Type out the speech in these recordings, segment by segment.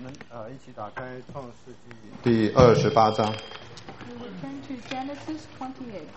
们一起打开创世纪第28章。 We will turn to Genesis 28.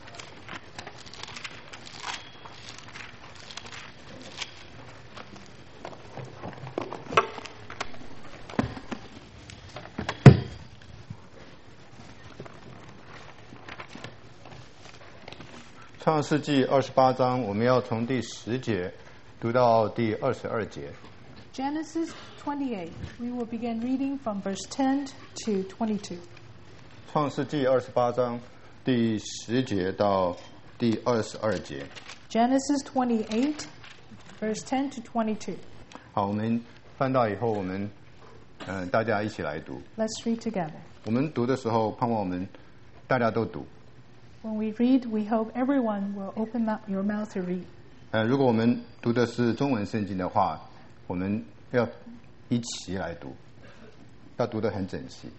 创世纪28章，我们要从第10节读到第22节。 Genesis 28. We will begin reading from verse 10 to 22. 创世纪28章第10节到第22节。 Genesis 28, verse 10 to 22. 好，我们翻到以后，我们大家一起来读。 Let's read together. 我们读的时候，盼望我们大家都读。 When we read, we hope everyone will open your mouth to read. 如果我们读的是中文圣经的话，我们要一起来读，要读得很整齐。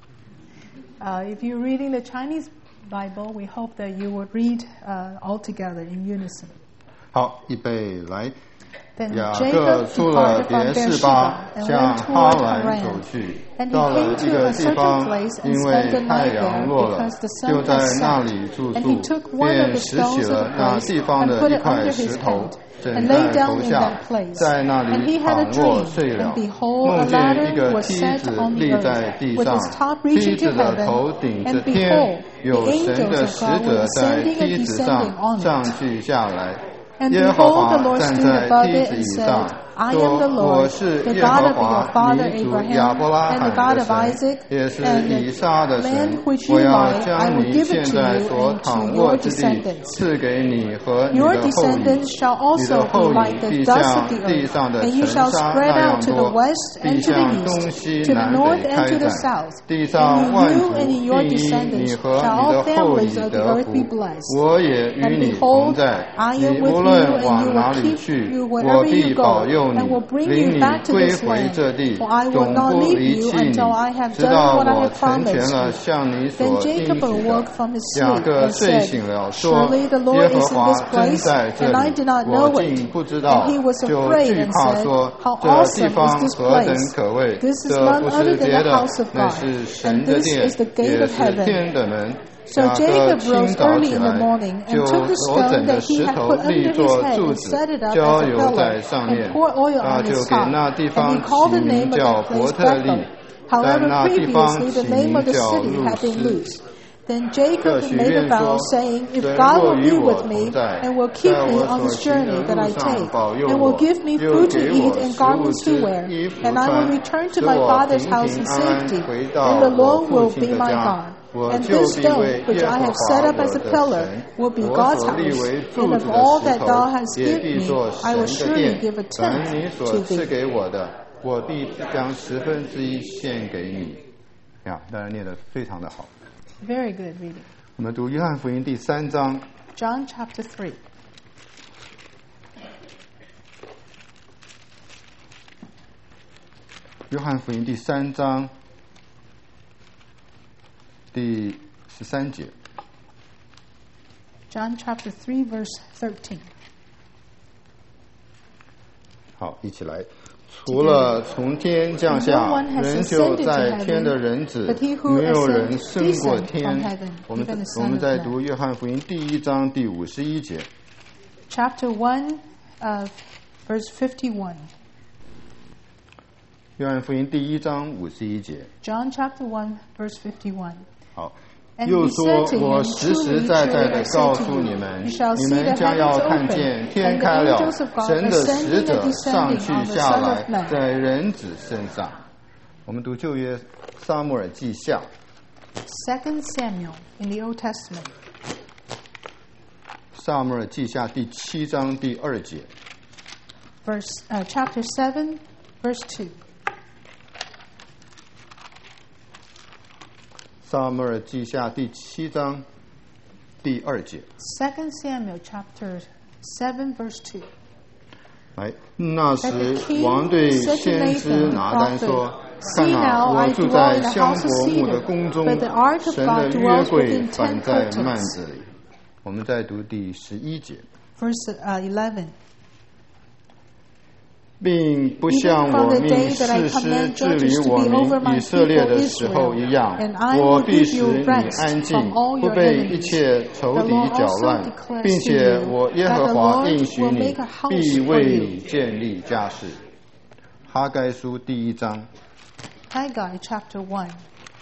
If you're reading the Chinese Bible, we hope that you would read all together in unison. 好，预备来。 Then 雅各 Jacob 出了 departed 别 from 是巴， Beersheba and 向 went 哈 toward 兰走 Haran. 去， And 到 he 了 came 一 to 个 a 地 certain 方， place 因 and 为 spent the 太 night 阳 there 落了， because the 就 sun 在 had 那 set. 里住 And he 宿， took one of 便 the 拾起 stones of 了 the 那 place 地方 and 的 put 一 it 块 under 石 his 头， tent 枕 and lay 在 down 头 in 下， that place. 在那 And 里 he had a 躺卧 dream, 睡 and 了， behold, 梦 a 见一 ladder 个 was 梯 set 子 on 立 the 在 earth, 地 with 上， its top 梯 reaching 子 to 的头 heaven. 顶着 And 天， behold, 有 the 神 angels 的 of 使 God 者 were 在 ascending 梯 and 子上 descending on 上 it. 去下来。 And 耶和 behold, the 华 Lord 站 stood 在 above 梯 it 子 and 以 said, 上， I am 说 the：“ 我 Lord, 是 the 耶 God 和 of your 华 father 你祖亚 Abraham, 伯拉 and the 罕 God 的 of 神， Isaac, 也是 and 以撒的 the 神 land。 which 我 you 要 buy, 将 I will 你 give 现 it to 在 you 所 and 躺 to 卧 your 之地 descendants. 赐给你和你 Your 的后裔， descendants shall 你的 also 后 be 裔 like the 必 dust 像 of the 地 earth, 上的 and you 尘 shall 沙 spread 那样 out to the 多， west 必 and to 向 the 东 east, 西 to the 南 north 北 and 开 to the 展。 south. 地上 And 万 in 族 you and in your 必因 descendants 你和 shall 你 all 的后裔 families of the 得 earth 福 be。blessed. 我也与 And 你同 behold, 在， I 你 am with 无 you, 论 and you 往哪 will 里 keep 去， you 我 wherever 必 you 保 go, 佑 and 你， will bring 领 you 你 back to 归 this 回 land. 这地， For I will 永 not 不 leave 离 you 弃你， until I have 直到 done what I 我 have 成全 promised 了 you. 向你 Then 所应 Jacob 许的。 awoke from his 雅 sleep 各 and 睡 said, 醒了，说： Surely the 耶 Lord 和 is in 华 this 真 place, 在这 and I 里， did not 我 know 竟 it. 不知道， And he was 就 afraid 惧 and 怕 said, 说： How 这地 awesome 方 is this 何等 place! 可畏！ This is 这 none 不 other 是 than 别 the 的 house of， 乃 God, 是神 and 的 this 殿， is the gate 也 of 是 heaven. 天的门。 So 雅各 Jacob 清 rose 早 early 起 in the 来， morning 就 and took the 所 stone 枕的 that he 石 had 头 put 立 under 作 his head 柱 and 子， set it up 浇 as a 油 pillar 在上 and 面。 poured oil 他 on 就 its 给 top. 那地 And 方 he called 起 the 名 name of 叫 that 伯 place 特利 Bethel. 但 However, 那地方 previously the 起 name 名 of the 叫 city 路 had been 斯。 loosed. Then 各 Jacob 许 made a 愿 vow, 说： saying, If 神 God 若 will 与 be 我 with 同 me 在， and will 在 keep me 我 on 所 this 行 journey 的 that 路 I 上 take, 保佑 and will 我， give me 又 food to 给 eat 我 and 食物 garments to 吃， wear, 衣服 and I will 穿， return to 使 my 我 father's 平 house 平 in 安安 safety, 回到 then the 我 Lord 父 will 亲 be 的 my 家。 God. 我 And 就 this 必 stone 为 which 耶 I 和 have 华 set up 我 as a 的 pillar 神， will be 我 God's 所立 house. 为 And 柱 of 子的 all 石 that 头， thou hast 也 given 必 me, 做 I will 神的 surely 殿。 give a 凡 tenth 你所 to 赐 thee. 给我的，我必将1/10献给你。呀，当然念得非常的好。 Very good reading. 我们读约翰福音第3章。 John chapter 3. 约翰福音第3章第13节。 John chapter 3, verse 13. 好，一起来。除了从天降下，人就在天的人子，没有人升过天。我们在读约翰福音第1章第51节。 Chapter 1, verse 51. 约翰福音第1章51节。 John chapter 1, verse 51. 好。 And 又 he 说 said：“ to 我 him, 实实 Truly, 在在 truly, 的 I 告 say to 诉你 you, 们， you shall 你 see 们 the 将要 heavens 看 open, 见天 and 开 the 了， angels of God 神的使 ascending 者 and 上 descending 去 on the 下 Son 来 of，Man.” 在人子身上。我们读旧约撒母耳记下。 2 Samuel in the Old Testament. 撒母耳记下第7章第2节。 Chapter 7, verse 2. 撒母耳记下第7章第2节。 2 Samuel chapter 7, verse 2. 来，那时王对先知拿单说：“看哪，我住在香柏木的宫中，神的约柜摆在幔子里。”我们再读第11节。 Verse 11. 并不像我命士师治理我民以色列的时候一样，我必使你安静，不被一切仇敌搅乱，并且我耶和华应许你，必为你建立家室。哈该书第1章。 Haggai chapter 1.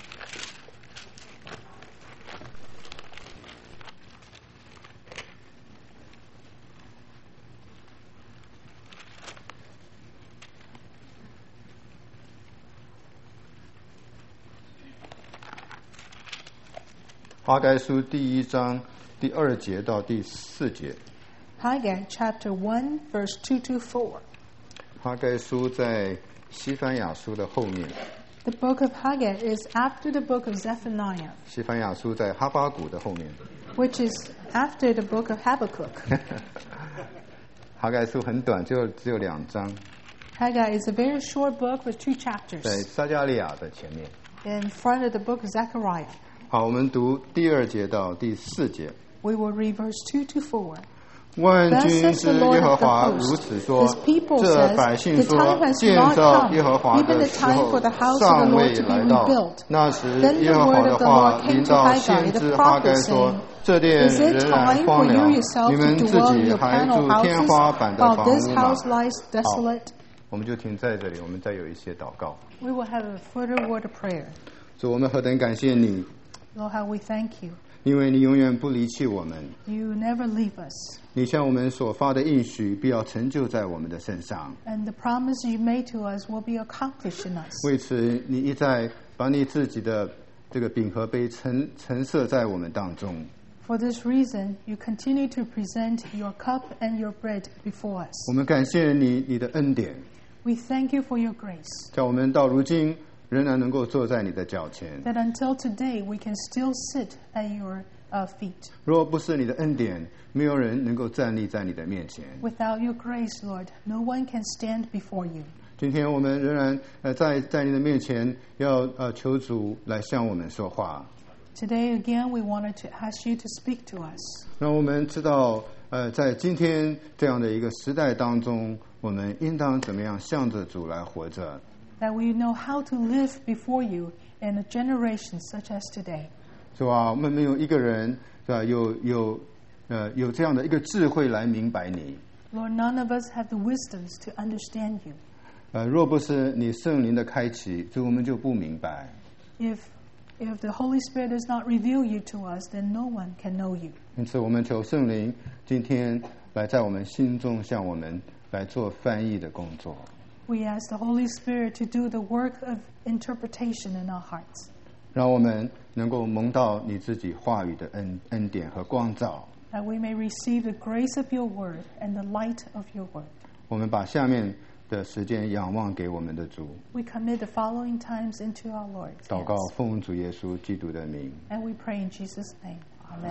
哈该书第1章第2节到第4节。 Haggai chapter 1 verse 2 to 4. 哈该书在西番雅书的后面。 The book of Haggai is after the book of Zephaniah. 西番雅书在哈巴谷的后面。 Which is after the book of Habakkuk. 哈该书很短，只有2章。 Haggai is a very short book with 2 chapters. 在撒迦利亚的前面。 In front of the book of Zechariah. 好，我们读第2节到第4节。 We will read verse 2 to 4. 万军之耶和华如此说：这百姓说，建造耶和华的时候尚未来到。那时耶和华的话临到先知哈该说：这殿仍然荒凉，你们自己还住天花板的房屋吗？好，我们就停在这里，我们再有一些祷告。 We will have a further word of prayer. 主，我们何等感谢你！ Lord, how we thank you. 因为你永远不离弃我们。 You never leave us. 你向我们所发的应许必要成就在我们的身上。 And the promise you made to us will be accomplished in us. 为此，你一再把你自己的这个饼和杯陈设在我们当中。 For this reason, you continue to present your cup and your bread before us. 我们感谢你的恩典。 We thank you for your grace. 叫我们到如今仍然能够坐在你的脚前。 That until today we can still sit at your feet. 若不是你的恩典，没有人能够站立在你的面前。 Without your grace, Lord, no one can stand before you. 今天我们仍然在你的面前，要求主来向我们说话。 Today again, we wanted to ask you to speak to us. 让我们知道，在今天这样的一个时代当中，我们应当怎么样向着主来活着。 That we know how to live before you in a generation such as today. 是吧？我们没有一个人是吧？有这样的一个智慧来明白你。 Lord, none of us have the wisdoms to understand you. 若不是你圣灵的开启，所以我们就不明白。 If the Holy Spirit does not reveal you to us, then no one can know you. 因此，我们求圣灵今天来在我们心中向我们来做翻译的工作。 We ask the Holy Spirit to do the work of interpretation in our hearts. 让我们能够蒙到你自己话语的恩典和光照。 That we may receive the grace of your word and the light of your word. 我们把下面的时间仰望给我们的主。 We commit the following times into our Lord's 祷告 hands. 奉主耶稣基督的名。 And we pray in Jesus' name. Amen.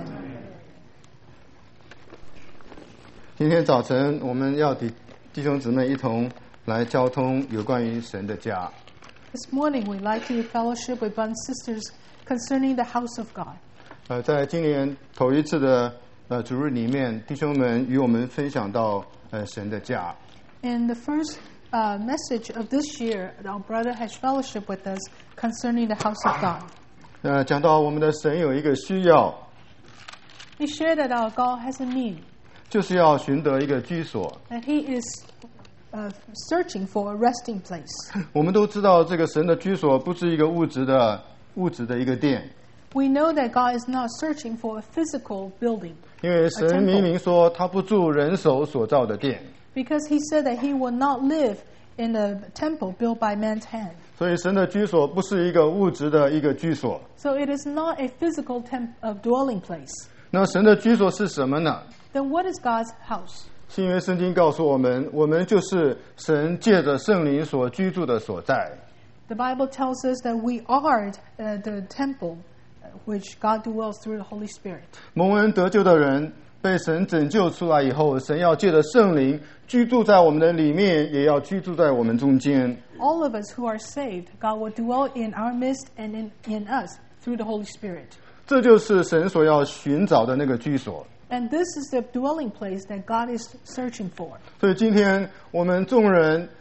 今天早晨我们要弟兄姊妹一同来交通有关于神的家。 This morning we'd like to fellowship with brothers and sisters concerning the house of God. 在今年头一次的主日里面，弟兄们与我们分享到神的家。 In the first message of this year, our brother has fellowship with us concerning the house of God. 讲到我们的神有一个需要， He shared that our God has a need, 就是要寻得一个居所。 that He is searching for a resting place. 我们都知道，这个神的居所不是一个物质的一个殿。 We know that God is not searching for a physical building. 因为神明明说他不住人手所造的殿。 Because He said that He will not live in a temple built by man's hand. 所以神的居所不是一个物质的一个居所。 So it is not a physical dwelling place. 那神的居所是什么呢？ Then what is God's house? 新约圣经告诉我们，我们就是神借着圣灵所居住的所在。 The Bible tells us that we are the temple which God dwells through the Holy Spirit. 蒙恩得救的人被神拯救出来以后，神要借着圣灵居住在我们的里面，也要居住在我们中间。 All of us who are saved, God will dwell in our midst and in us through the Holy Spirit. 这就是神所要寻找的那个居所。 And this is the dwelling place that God is searching for. 所以今天我们众人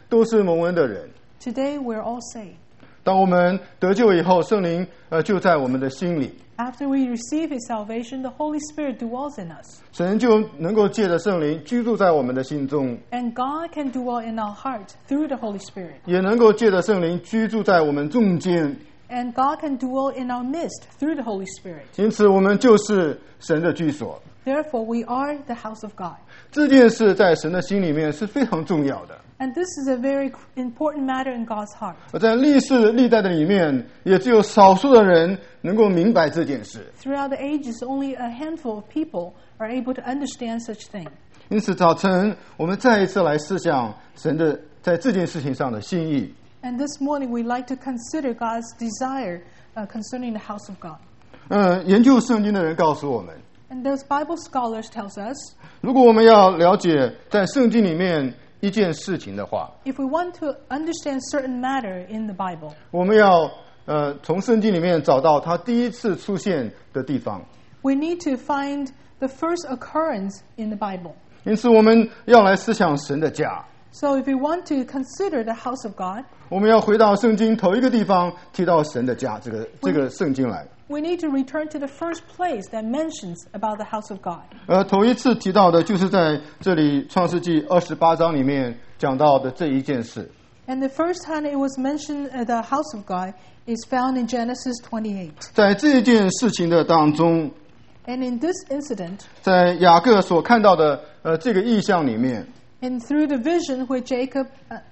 都是蒙恩的人。 Today we're all saved. 当我们得救以后，圣灵就在我们的心里， After we receive His salvation, the Holy Spirit dwells in us. 神就能够借着圣灵居住在我们的心中， And God can dwell in our heart through the Holy Spirit. 也能够借着圣灵居住在我们中间。 And God can dwell in our midst through the Holy Spirit. 因此，我们就是神的居所。 Therefore, we are the house of God. 这件事在神的心里面是非常重要的。 And this is a very important matter in God's heart. 而在历世历代的里面，也只有少数的人能够明白这件事。 Throughout the ages, only a handful of people are able to understand such thing. 因此，早晨我们再一次来思想神的在这件事情上的心意。 And this morning, we'd like to consider God's desire concerning the house of God. 研究圣经的人告诉我们， And those Bible scholars tells us, 如果我们要了解在圣经里面一件事情的话， if we want to understand certain matter in the Bible, 我们要从圣经里面找到它第一次出现的地方。 we need to find the first occurrence in the Bible. 因此，我们要来思想神的家。 So if we want to consider the house of God, 我们要回到圣经头一个地方提到神的家这个圣经来。 we need to return to the first place that mentions about the house of God. 头一次提到的就是在这里创世纪28章里面讲到的这一件事。 And the first time it was mentioned, the house of God, is found in Genesis 28. 在这件事情的当中， And in this incident, 在雅各所看到的这个意象里面， and through the vision which Jacob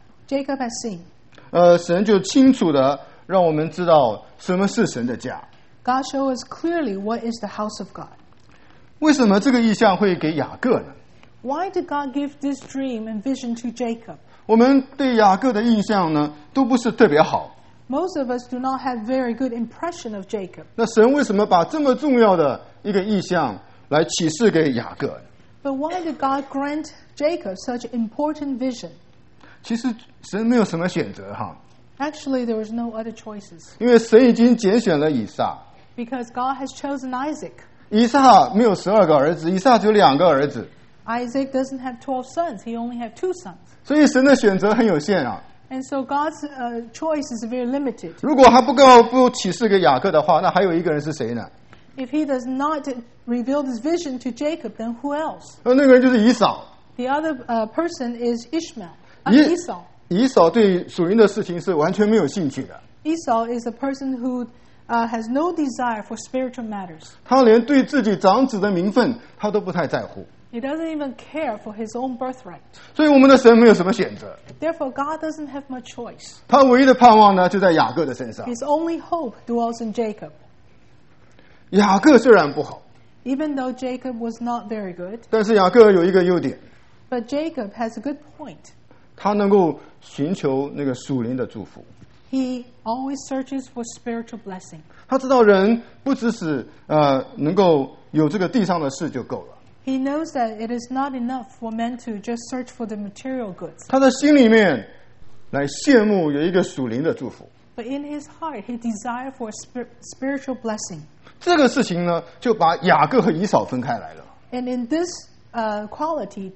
has seen, 神就清楚的让我们知道什么是神的家。 God shows us clearly what is the house of God. 为什么这个意象会给雅各呢？ Why did God give this dream and vision to Jacob? 我们对雅各的印象呢，都不是特别好。 Most of us do not have very good impression of Jacob. 那神为什么把这么重要的一个意象来启示给雅各？ But why did God grant Jacob such important vision? 其实神没有什么选择哈， Actually, there was no other choices. 因为神已经拣选了以撒。 Because God has chosen Isaac. 以撒没有12个儿子，以撒只有2个儿子， Isaac doesn't have 12 sons. He only had 2 sons. 所以神的选择很有限啊。 And so God's choice is very limited. 如果他不启示给雅各的话，那还有一个人是谁呢？ If he does not reveal this vision to Jacob, then who else? 那个人就是以扫。 The other person is Ishmael. 以 Esau. 以扫对属灵的事情是完全没有兴趣的， Esau is a person who has no desire for spiritual matters. 他连对自己长子的名分他都不太在乎。 He doesn't even care for his own birthright. 所以我们的神没有什么选择， Therefore, God doesn't have much choice. 他唯一的盼望呢就在雅各的身上。 His only hope dwells in Jacob. 雅各虽然不好， Even though Jacob was not very good, 但是雅各有一个优点， but Jacob has a good point. 他能够寻求那个属灵的祝福。 He always searches for spiritual blessing. 他知道人不只是能够有这个地上的事就够了， He knows that it is not enough for men to just search for the material goods. 他的心里面来羡慕有一个属灵的祝福。 But in his heart, he desires for spiritual blessing. 这个事情呢，就把雅各和以扫分开来了。 And in this quality,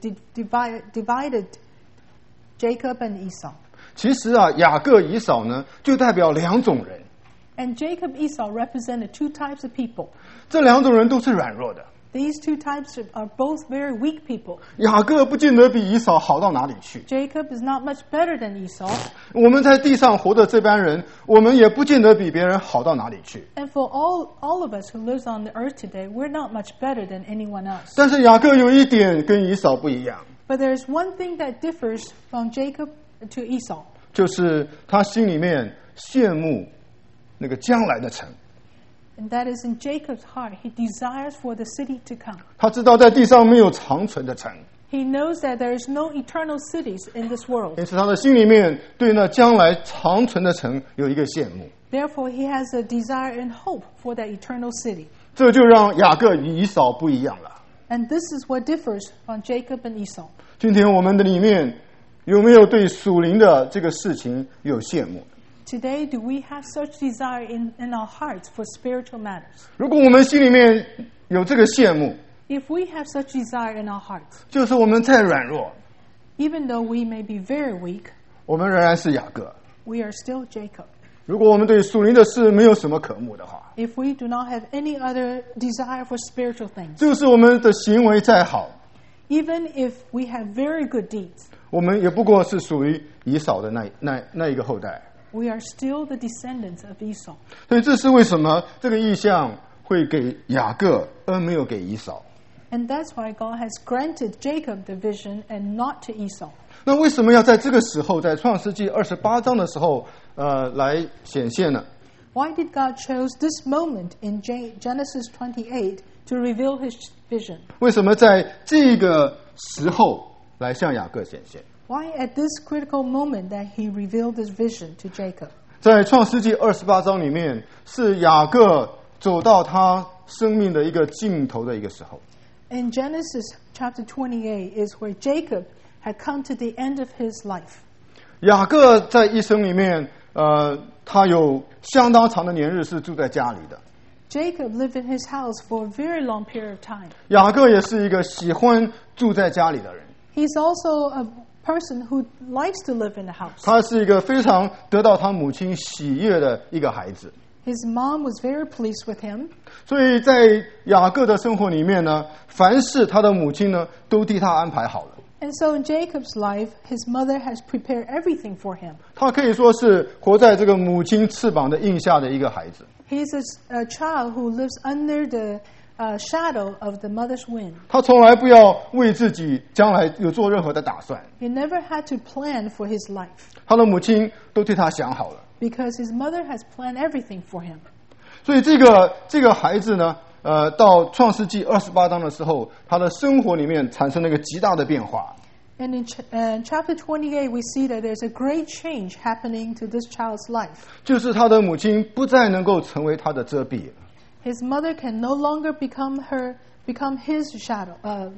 divided Jacob and Esau. 其实啊，雅各、以扫呢，就代表2种人。 And Jacob and Esau represented 2 types of people. 这2种人都是软弱的。 These 2 types are both very weak people. 雅各不见得比以扫好到哪里去。 Jacob is not much better than Esau. 我们在地上活的这班人，我们也不见得比别人好到哪里去。 And for all of us who lives on the earth today, we're not much better than anyone else. 但是雅各有一点跟以扫不一样， But there's one thing that differs from Jacob to Esau. 就是他心里面羡慕那个将来的城。 And that is in Jacob's heart. He desires for the city to come. 他知道在地上没有长存的城， He knows that there is no eternal cities in this world. 因此他的心里面对那将来长存的城有一个羡慕。 Therefore, he has a desire and hope for that eternal city. 这就让雅各与以扫不一样了。 And this is what differs from Jacob and Esau. 今天我们的里面有没有对属灵的这个事情有羡慕？ Today, do we have such desire in our hearts for spiritual matters? 如果我们心里面有这个羡慕， If we have such desire in our hearts, 就是我们再软弱， even though we may be very weak, 我们仍然是雅各。 We are still Jacob. 如果我们对属灵的事没有什么渴慕的话， If we do not have any other desire for spiritual things, 就是我们的行为再好， even if we have very good deeds, 我们也不过是属于以扫的那一个后代。 we are still the descendants of Esau. 所以这是为什么这个异象会给雅各，而没有给以扫。 And that's why God has granted Jacob the vision and not to Esau. 那为什么要在这个时候，在创世纪28章的时候，来显现呢？ Why did God choose this moment in Genesis 28 to reveal his vision? 为什么在这个时候来向雅各显现？ Why at this critical moment that he revealed this vision to Jacob? 在创世纪28章里面，是雅各走到他生命的一个尽头的一个时候。 In Genesis chapter 28 is where Jacob had come to the end of his life. 雅各在一生里面，他有相当长的年日是住在家里的。 Jacob lived in his house for a very long period of time. 雅各也是一个喜欢住在家里的人。 He's also a person who likes to live in the house. 他是一个非常得到他母亲喜悦的一个孩子。 His mom was very pleased with him. 所以在雅各的生活里面呢，凡事他的母亲呢都替他安排好了。 And so in Jacob's life, his mother has prepared everything for him. 他可以说是活在这个母亲翅膀的印下的一个孩子。 He's a child who lives under the shadow of the mother's wing. 他从来不要为自己将来有做任何的打算。 He never had to plan for his life 他的母亲都替他想好了。 because his mother has planned everything for him. 所以这个孩子呢，到创世纪28章的时候，他的生活里面产生了一个极大的变化。 And in chapter 28, we see that there's a great change happening to this child's life. 就是他的母亲不再能够成为他的遮蔽。 His mother can no longer become his shadow,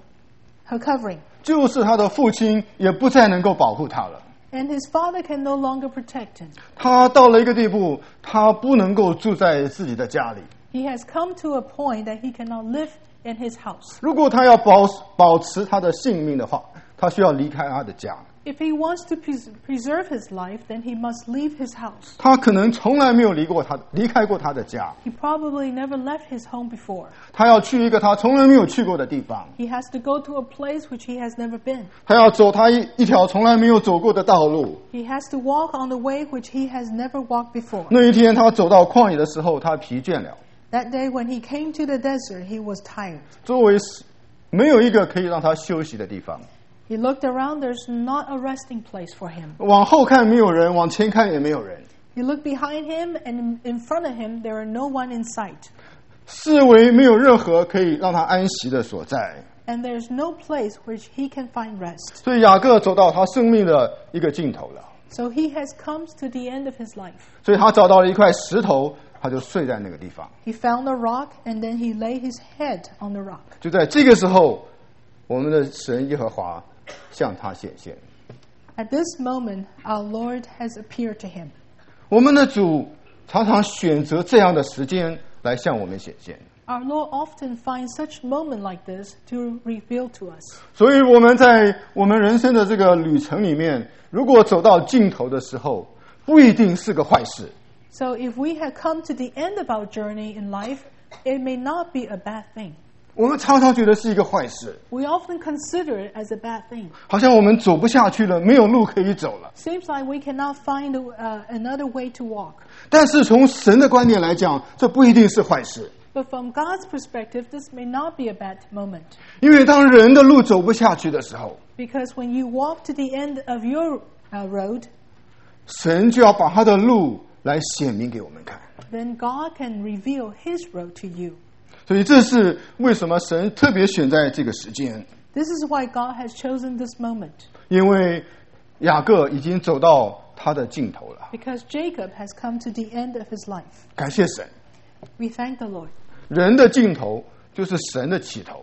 her covering. 就是他的父亲也不再能够保护他了。 And his father can no longer protect him. 他到了一个地步，他不能够住在自己的家里。 He has come to a point that he cannot live in his house. 如果他要保持他的性命的话，他需要离开他的家。 If he wants to preserve his life, then he must leave his house. 他可能从来没有离开过他的家。 He probably never left his home before. 他要去一个他从来没有去过的地方。 He has to go to a place which he has never been. 他要走他一条从来没有走过的道路。 He has to walk on the way which he has never walked before. 那一天他走到旷野的时候，他疲倦了。 That day when he came to the desert, he was tired. 周围没有一个可以让他休息的地方。 He looked around, there's not a resting place for him. 往后看没有人，往前看也没有人。 He looked behind him, and in front of him, there are no one in sight. 四围没有任何可以让他安息的所在。 And there's no place which he can find rest. 所以雅各走到他生命的一个尽头了。 So he has come to the end of his life. 所以他找到了一块石头，他就睡在那个地方。 He found a rock, and then he laid his head on the rock. 就在这个时候，我们的神耶和华向他显现。 At this moment, our Lord has appeared to him. 我们的主常常选择这样的时间来向我们显现。 Our Lord often finds such moment like this to reveal to us. 所以我们在我们人生的这个旅程里面，如果走到尽头的时候，不一定是个坏事。 So if we have come to the end of our journey in life, it may not be a bad thing. 我们常常觉得是一个坏事， We often consider it as a bad thing. 好像我们走不下去了，没有路可以走了。 Seems like we cannot find another way to walk. 但是从神的观点来讲，这不一定是坏事。 But from God's perspective, this may not be a bad moment. 因为当人的路走不下去的时候， Because when you walk to the end of your road, 神就要把他的路来显明给我们看。 then God can reveal His road to you. 所以这是为什么神特别选在这个时间， This is why God has chosen this moment. 因为雅各已经走到他的尽头了。 Because Jacob has come to the end of his life. 感谢神， We thank the Lord. 人的尽头就是神的起头。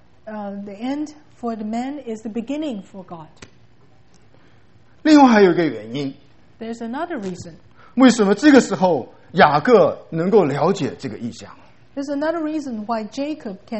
The end for the man is the beginning for God. 另外还有一个原因， There's another reason. 为什么这个时候雅各能够了解这个意象？ There's another reason why Jacob can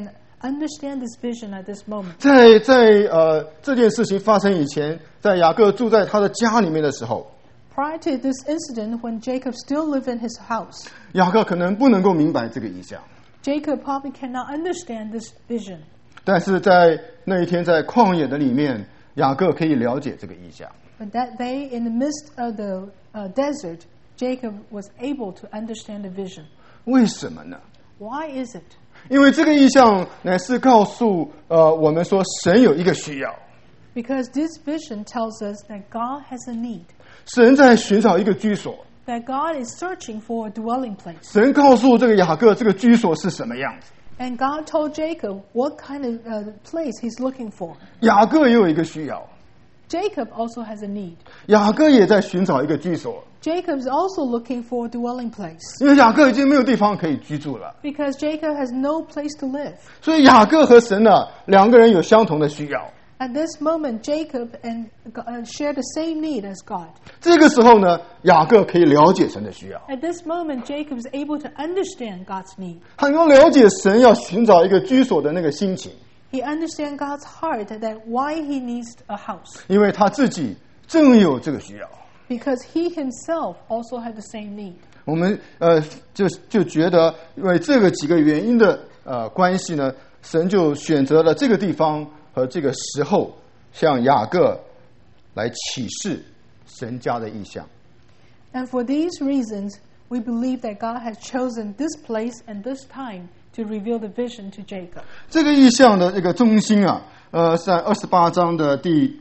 understand this vision at this moment. 在这件事情发生以前，在雅各住在他的家里面的时候， Prior to this incident, when Jacob still lived in his house, 雅各可能不能够明白这个意象。 Jacob probably cannot understand this vision. 但是在那一天在旷野的里面，雅各可以了解这个意象。 But that day, in the midst of the desert, Jacob was able to understand the vision. 为什么呢？ Why is it? 因为这个意象乃是告诉我们说，神有一个需要， Because this vision tells us that God has a need, 神在寻找一个居所。 that God is searching for a dwelling place. 神告诉这个雅各，这个居所是什么样子。 And God told Jacob what kind of place he's looking for. 雅各也有一个需要， Jacob also has a need. 雅各也在寻找一个居所， Jacob is also looking for a dwelling place. 因为雅各已经没有地方可以居住了， Because Jacob has no place to live. 所以雅各和神呢，两个人有相同的需要。 At this moment, Jacob and share the same need as God. 这个时候呢，雅各可以了解神的需要， At this moment, Jacob is able to understand God's need. 他能够了解神要寻找一个居所的那个心情， He understands God's heart that why he needs a house. 因为他自己正有这个需要。 Because he himself also had the same need. 我们就觉得，因为这个几个原因的关系呢，神就选择了这个地方和这个时候，向雅各来启示神家的意象。 And for these reasons, we believe that God has chosen this place and this time to reveal the vision to Jacob. 这个意象的这个中心啊，在28章的第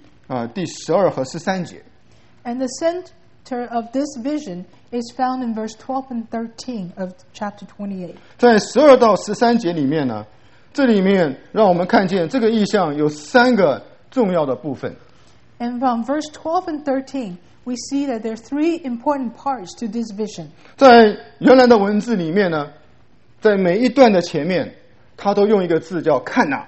12和13节。 And the center of this vision is found in verse 12 and 13 of chapter 28. 在12到13节里面呢，这里面让我们看见这个意象有3个重要的部分。 And from verse 12 and 13, we see that there are 3 important parts to this vision. 在原来的文字里面呢，在每一段的前面，它都用一个字叫看哪。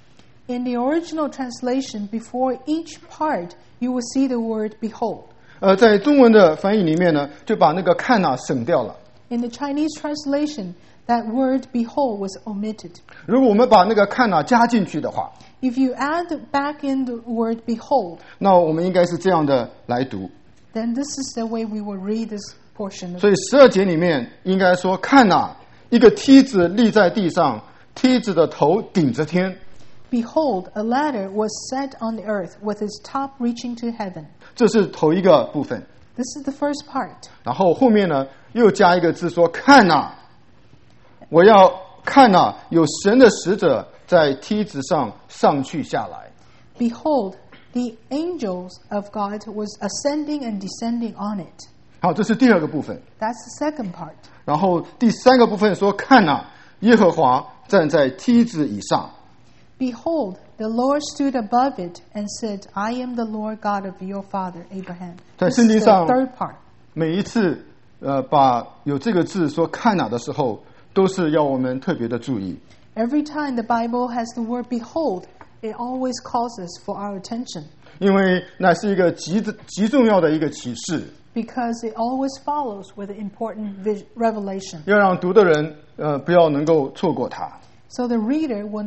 In the original translation, before each part, you will see the word behold. 在中文的翻译里面呢，就把那个看哪省掉了。 In the Chinese translation, that word behold was omitted. 如果我们把那个看哪加进去的话， If you add back in the word behold, 那我们应该是这样的来读。 then this is the way we will read this portion of 所以12节里面应该说，看哪，一个梯子立在地上，梯子的头顶着天。 Behold, a ladder was set on the earth with its top reaching to heaven. 这是头一个部分。 This is the first part. 然后后面呢，又加一个字说：“看哪，我要看哪，有神的使者在梯子上上去下来。” Behold, the angels of God was ascending and descending on it. 好，这是第2个部分。 That's the second part. 然后第3个部分说：“看哪，耶和华站在梯子以上。” Behold, the Lord stood above it and said, I am the Lord God of your father Abraham. 在 This 圣 is 经 the 上 third part. 每一次把有这个字说“看哪”的时候，都是要我们特别的注意。 Every time the Bible has the word behold, it always calls us for our attention. 因为那是一个极重要的一个启示， Because it always follows with an important revelation. 要让读的人不要能够错过它。 So the reader will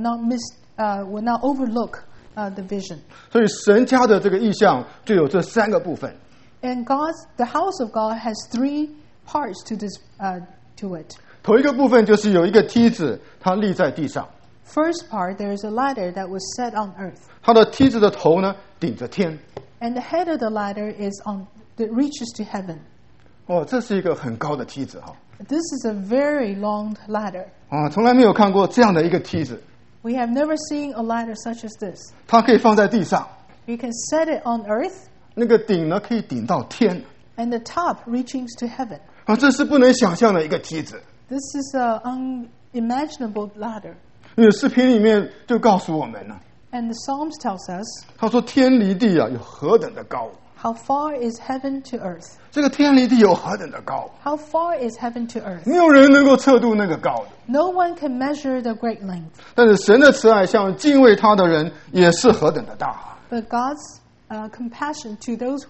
not overlook the vision. 所以神家的这个意象就有这3个部分。 And the house of God has 3 parts to this to it. 头一个部分就是有一个梯子，它立在地上， First part, there is a ladder that was set on earth. 它的梯子的头呢顶着天。 And the head of the ladder that reaches to heaven. 哦，这是一个很高的梯子哈！ This is a very long ladder. 从来没有看过这样的一个梯子。 We have never seen a ladder such as this. 它可以放在地上， You can set it on earth, 那个顶呢可以顶到天。 and the top reaching to heaven. 这是不能想象的一个梯子。 This is an unimaginable ladder. 因为诗篇里面就告诉我们了， And the Psalms tells us, 他说天离地啊有何等的高， how far is heaven to earth? 这个天离地有何等的高， How far is heaven to earth? 没有人能够测度那个高的。 No one can measure the great length. 但是神的慈爱向敬畏他的人也是何等的大。 But God's compassion to those who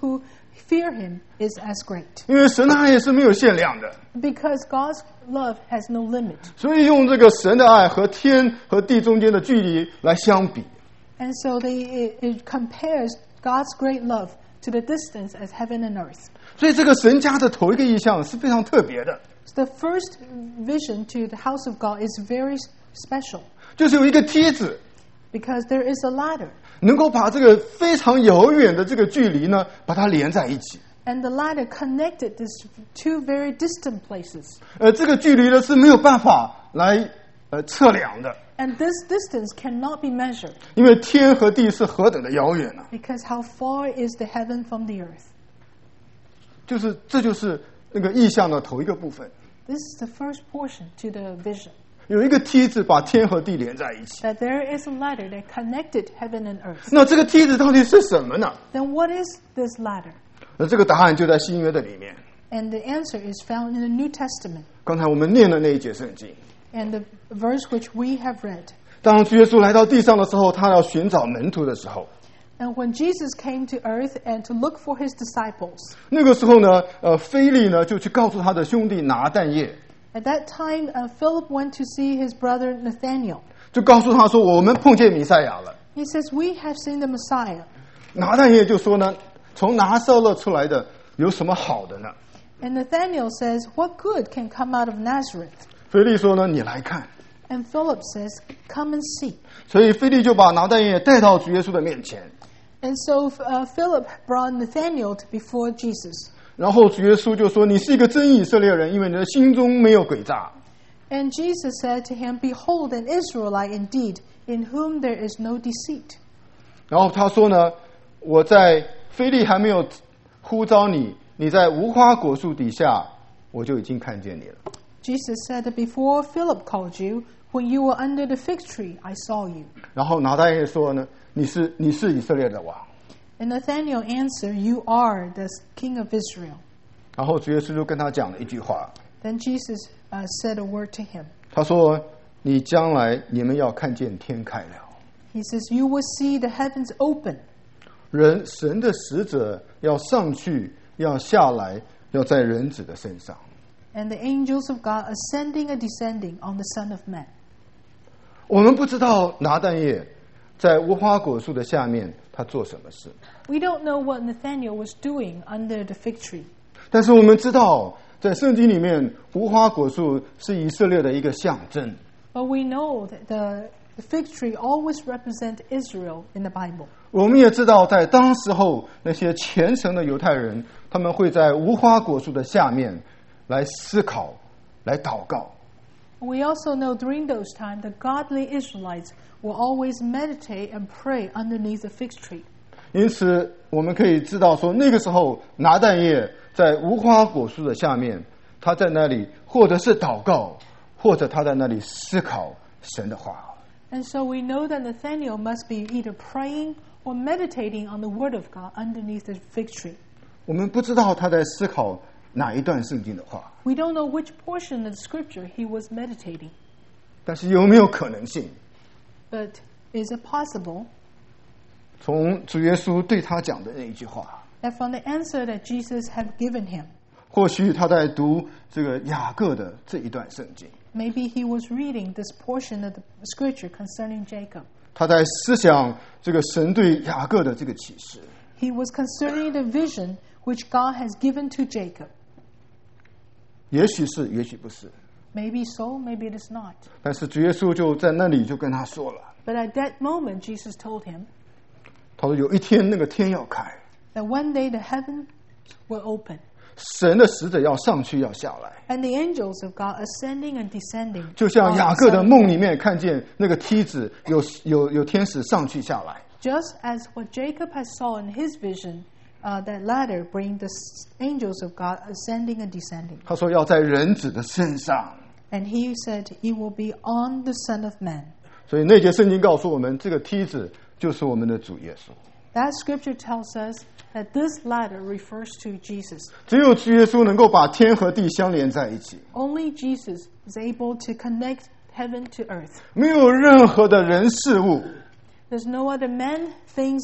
fear him is as great. 因为神的爱是没有限量的。 Because God's love has no limit. 所以用这个神的爱和天和地中间的距离来相比。 And so it compares God's great love to the distance as heaven and earth. 所以这个神家的头一个意象是非常特别的。 The first vision to the house of God is very special. 就是有一个梯子。 Because there is a ladder. 能够把这个非常遥远的这个距离呢，把它连在一起。 And the ladder connected these two very distant places. 这个距离呢是没有办法来测量的。 And this distance cannot be measured. 因为天和地是何等的遥远啊！ Because how far is the heaven from the earth? 这就是那个意象的头一个部分。 This is the first portion to the vision. 有一个梯子把天和地连在一起。 That there is a ladder that connected heaven and earth. 那这个梯子到底是什么呢？ Then what is this ladder? 这个答案就在新约的里面。 And the answer is found in the New Testament. 刚才我们念的那一节圣经。 And the verse which we have read. 当主耶稣来到地上的时候，他要寻找门徒的时候。 And when Jesus came to earth and to look for his disciples. 那个时候呢，腓利呢就去告诉他的兄弟拿但业。 At that time, Philip went to see his brother Nathanael. 就告诉他说：“我们碰见弥赛亚了。” He says, "We have seen the Messiah." 拿但业就说呢：“从拿撒勒出来的有什么好的呢？” And Nathanael says, "What good can come out of Nazareth?" 腓利说呢：“你来看。” And Philip says, "Come and see." 所以腓利就把拿但业带到主耶稣的面前。 And so Philip brought Nathanael before Jesus. 然后主耶稣就说：“你是一个真以色列人，因为你的心中没有诡诈。” And Jesus said to him, "Behold, an Israelite indeed, in whom there is no deceit." 然后他说呢：“我在腓利还没有呼召你，你在无花果树底下，我就已经看见你了。” Jesus said that before Philip called you, when you were under the fig tree, I saw you. 然后拿但业说呢：“你是以色列的王。” And Nathanael answered, "You are the King of Israel." 然后主耶稣就跟他讲了一句话。 Then Jesus said a word to him. 他说：“你将来你们要看见天开了。” He says, "You will see the heavens open." 神的使者要上去，要下来，要在人子的身上。 And the angels of God ascending and descending on the Son of Man. 我们不知道拿但业在无花果树的下面他做什么事。 We don't know what Nathanael was doing under the fig tree. 但是我们知道，在圣经里面，无花果树是以色列的一个象征。 But we know that the fig tree always represents Israel in the Bible. 我们也知道，在当时候那些虔诚的犹太人，他们会在无花果树的下面来思考，来祷告。 We also know during those times, the godly Israelites will always meditate and pray underneath the fig tree. 因此，我们可以知道说，那个时候拿但业在无花果树的下面，他在那里或者是祷告，或者他在那里思考神的话。 And so we know that Nathanael must be either praying or meditating on the word of God underneath the fig tree. 我们不知道他在思考哪一段圣经的话。 We don't know which portion of the scripture he was meditating. 但是有没有可能性？ But is it possible 从主耶稣对他讲的那一句话， that from the answer that Jesus had given him, 或许他在读这个雅各的这一段圣经， maybe he was reading this portion of the scripture concerning Jacob. 他在思想这个神对雅各的这个启示。 He was concerning the vision which God has given to Jacob. 也许是，也许不是。 Maybe so, maybe it is not. 但是主耶稣就在那里就跟他说了， But at that moment, Jesus told him 他说有一天那个天要开， that one day the heaven will open, 神的使者要上去要下来， and the angels of God ascending and descending. 就像雅各的梦里面看见那个梯子有天使上去下来。 Just as what Jacob has saw in his vision, that ladder bring the angels of God ascending and descending. 他说要在人子的身上。 And he said, "He will be on the Son of Man." 所以那节圣经告诉我们，这个梯子就是我们的主耶稣。 That scripture tells us that this ladder refers to Jesus. 只有主耶稣能够把天和地相连在一起， Only Jesus is able to connect heaven to earth. 没有任何的人事物 There's no other men, things,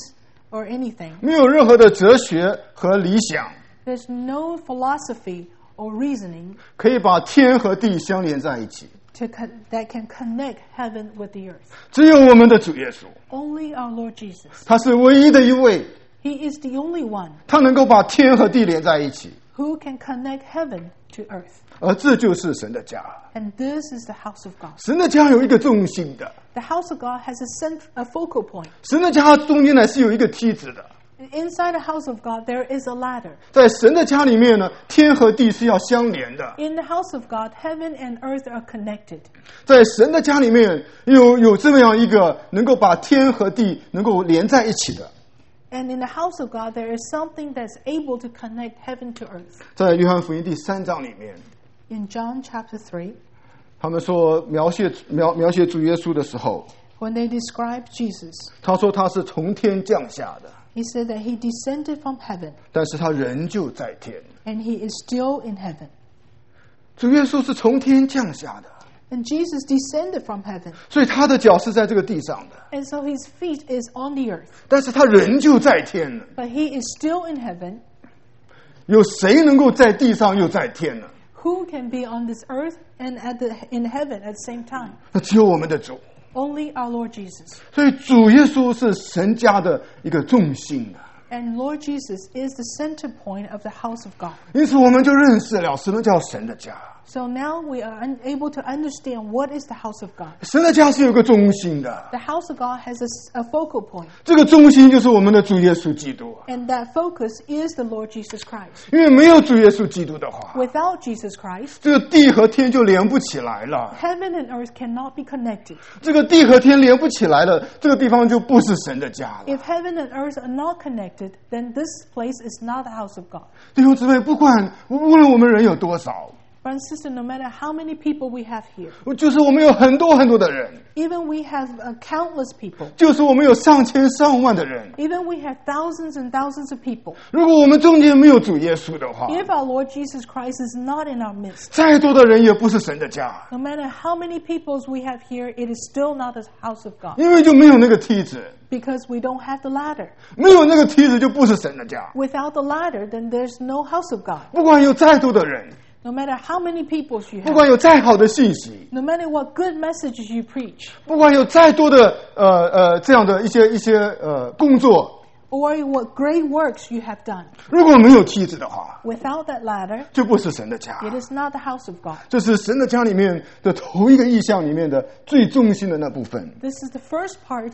or anything. 没有任何的哲学和理想 There's no philosophy or reasoning 可以把天和地相连在一起。 that can connect heaven with the earth. 只有我们的主耶稣， Only our Lord Jesus. 他是唯一的一位， He is the only one 他能够把天和地连在一起， who can connect heaven to earth. 而这就是神的家。 And this is the house of God. 神的家有一个中心的， The house of God has a focal point. 神的家中间呢是有一个梯子的。 Inside the house of God, there is a ladder. 在神的家里面呢，天和地是要相连的。 In the house of God, heaven and earth are connected. 在神的家里面有这么样一个能够把天和地能够连在一起的。 And in the house of God, there is something that's able to connect heaven to earth. 在约翰福音第3章里面， In John chapter 3, 他们说描写主耶稣的时候， when they describe Jesus, 他说他是从天降下的， he said that he descended from heaven, 但是他仍旧在天。 and he is still in heaven. 主耶稣是从天降下的， And Jesus descended from heaven, 所以他的脚是在这个地上的， and so his feet is on the earth. 但是他仍旧在天呢。 But he is still in heaven. 有谁能够在地上又在天呢？ Who can be on this earth and in heaven at the same time? 那只有我们的主。 Only our Lord Jesus. 所以主耶稣是神家的一个重心啊。 And Lord Jesus is the center point of the house of God. 因此我们就认识了什么叫神的家。 So now we are able to understand what is the house of God. 神的家是有个中心的， The house of God has a focal point, 这个中心就是我们的主耶稣基督。 and that focus is the Lord Jesus Christ. 因为没有主耶稣基督的话， Without Jesus Christ, 这个地和天就连不起来了。 heaven and earth cannot be connected. 这个地和天连不起来了，这个地方就不是神的家了。 If heaven and earth are not connected, then this place is not the house of God. 弟兄姊妹，无论我们人有多少， Brother and sister, no matter how many people we have here, 就是我们有很多很多的人， even we have countless people, 就是我们有上千上万的人。 even we have thousands and thousands of people, 如果我们中间没有主耶稣的话， if our Lord Jesus Christ is not in our midst, 再多的人也不是神的家， no matter how many peoples we have here, it is still not the house of God, 因为就没有那个梯子， because we don't have the ladder. 没有那个梯子就不是神的家。 Without the ladder, then there's no house of God. 不管有再多的人， No matter how many peoples you 不 have, 管有再好的信息， no matter what good messages you preach, 不管有再多的这样的一些工作， or what great works you have done, 如果没有梯子的话， without that ladder, 就不是神的家。 it is not the house of God. 这是神的家里面的头一个意象里面的最中心的那部分。 This is the first part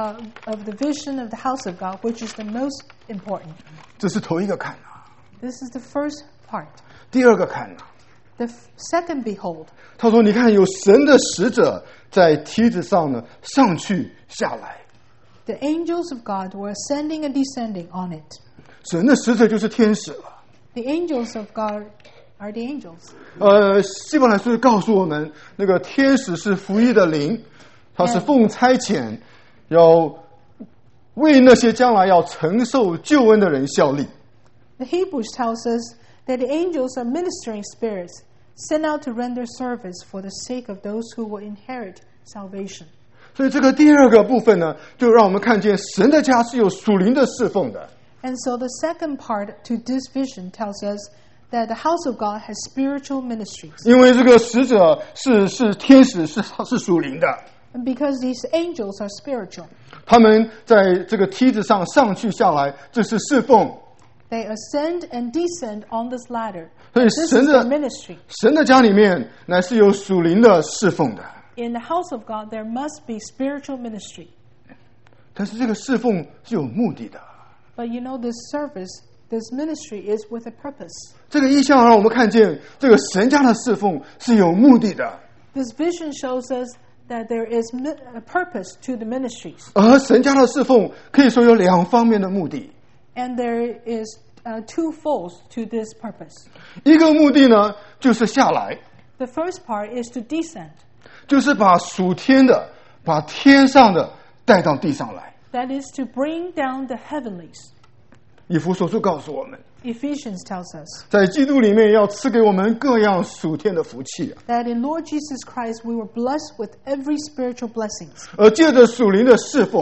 of the vision of the house of God, which is the most important. 这是头一个看啊， This is the first part. 第二个看啊。 The second behold, 他说：“你看，有神的使者在梯子上呢，上去下来。 the angels of God were ascending and descending on it. 神的使者就是天使了。 The angels of God are the angels. 希伯来书告诉我们，那个天使是服役的灵，他是奉差遣，要为那些将来要承受救恩的人效力。 The Hebrews tells us that the angels are ministering spirits sent out to render service for the sake of those who will inherit salvation. 所以这个第二个部分呢，就让我们看见神的家是有属灵的侍奉的。 And so the second part to this vision tells us that the house of God has spiritual ministries. 因为这个使者是天使，是属灵的。 And because these angels are spiritual, 他们在这个梯子上上去下来，这是侍奉。 they ascend and descend on this ladder. 所以 This is 神 their 的 ministry. 神的家里面乃是有属灵的侍奉的， In the house of God, there must be spiritual ministry. 但是这个侍奉是有目的的。 But you know, this service, this ministry is with a purpose. 这个意象让我们看见，这个神家的侍奉是有目的的， This vision shows us that there is a purpose to the ministries. 而神家的侍奉可以说有两方面的目的。 And there is two folds to this purpose. 一个目的呢，就是下来， The first part is to descend. 就是把属天的、把天上的带到地上来。 That is to bring down the heavenlies. 以弗所书告诉我们， Ephesians tells us 在基督里面要赐给我们各样属天的福气， that in Lord Jesus Christ we were blessed with every spiritual blessings. 而借着属灵的侍奉，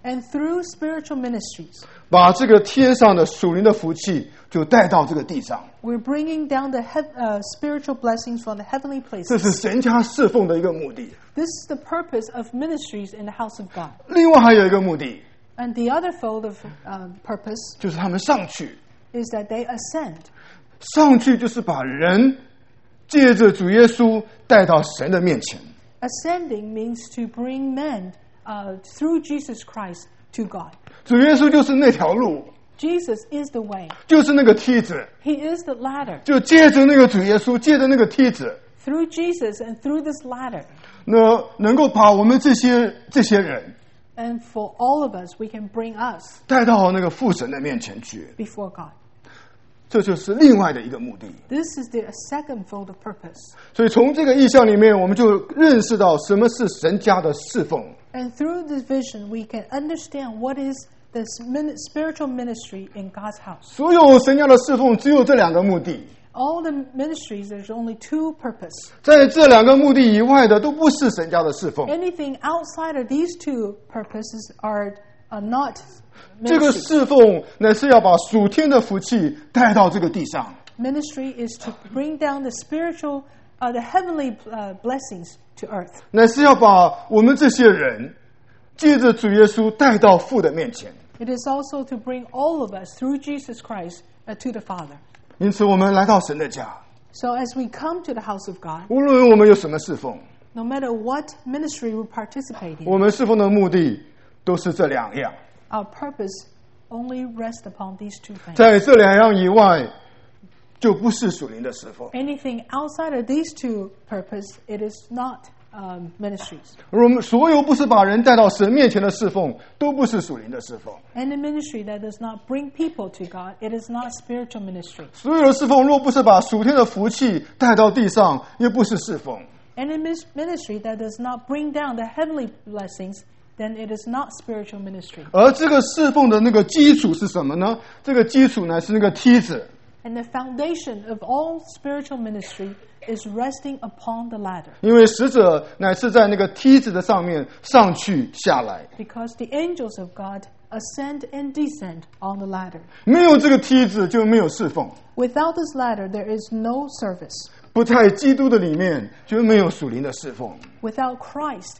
And through spiritual ministries, 把这个天上的属灵的福气就带到这个地上。 we're bringing down the spiritual blessings from the heavenly 这 places. 是神家侍奉的一个目的。 This is the purpose of ministries in the house of God. 另外还有一个目的， And the other fold of purpose 就是他们上去， is that they ascend. 上去就是把人借着主耶稣带到神的面前。 Ascending means to bring men through Jesus Christ to God. 主耶稣就是那条路， Jesus is the way. 就是那个梯子， He is the ladder. 就借着那个主耶稣，借着那个梯子， Through Jesus and through this ladder. 那能够把我们这些人 And for all of us, we can bring us 带到那个父神的面前去。 before God. 这就是另外的一个目的。 This is the second fold of purpose. 所以从这个意象里面，我们就认识到什么是神家的侍奉。 And through this vision, we can understand what is the spiritual ministry in God's house. 所有神家的侍奉只有这两个目的， All the ministries, there's only two purposes. 在这两个目的以外的都不是神家的侍奉。 Anything outside of these two purposes are not 这个 ministry. 侍奉乃是要把属天的福气带到这个地上， Ministry is to bring down the spiritual, the heavenly blessings to earth. 乃是要把我们这些人借着主耶稣带到父的面前。 It is also to bring all of us through Jesus Christ to the Father. 因此，我们来到神的家， So as we come to the house of God, 无论我们有什么侍奉， no matter what ministry we participate in, 我们侍奉的目的都是这两样。 our purpose only rests upon these two things. 在这两样以外，就不是属灵的侍奉。 Anything outside of these two purposes, it is not ministries. 而我们所有不是把人带到神面前的侍奉，都不是属灵的侍奉。 Any ministry that does not bring people to God, it is not spiritual ministry. 所有的侍奉，若不是把属天的福气带到地上，也不是侍奉。 Any ministry that does not bring down the heavenly blessings, then it is not spiritual ministry. 而这个侍奉的那个基础是什么呢？这个基础乃是那个梯子。 And the foundation of all spiritual ministry is resting upon the ladder. 因为使者乃是在那个梯子的上面上去下来， Because the angels of God ascend and descend on the ladder. 没有这个梯子就没有侍奉， Without this ladder, there is no service. 不在基督的里面就没有属灵的侍奉。 Without Christ,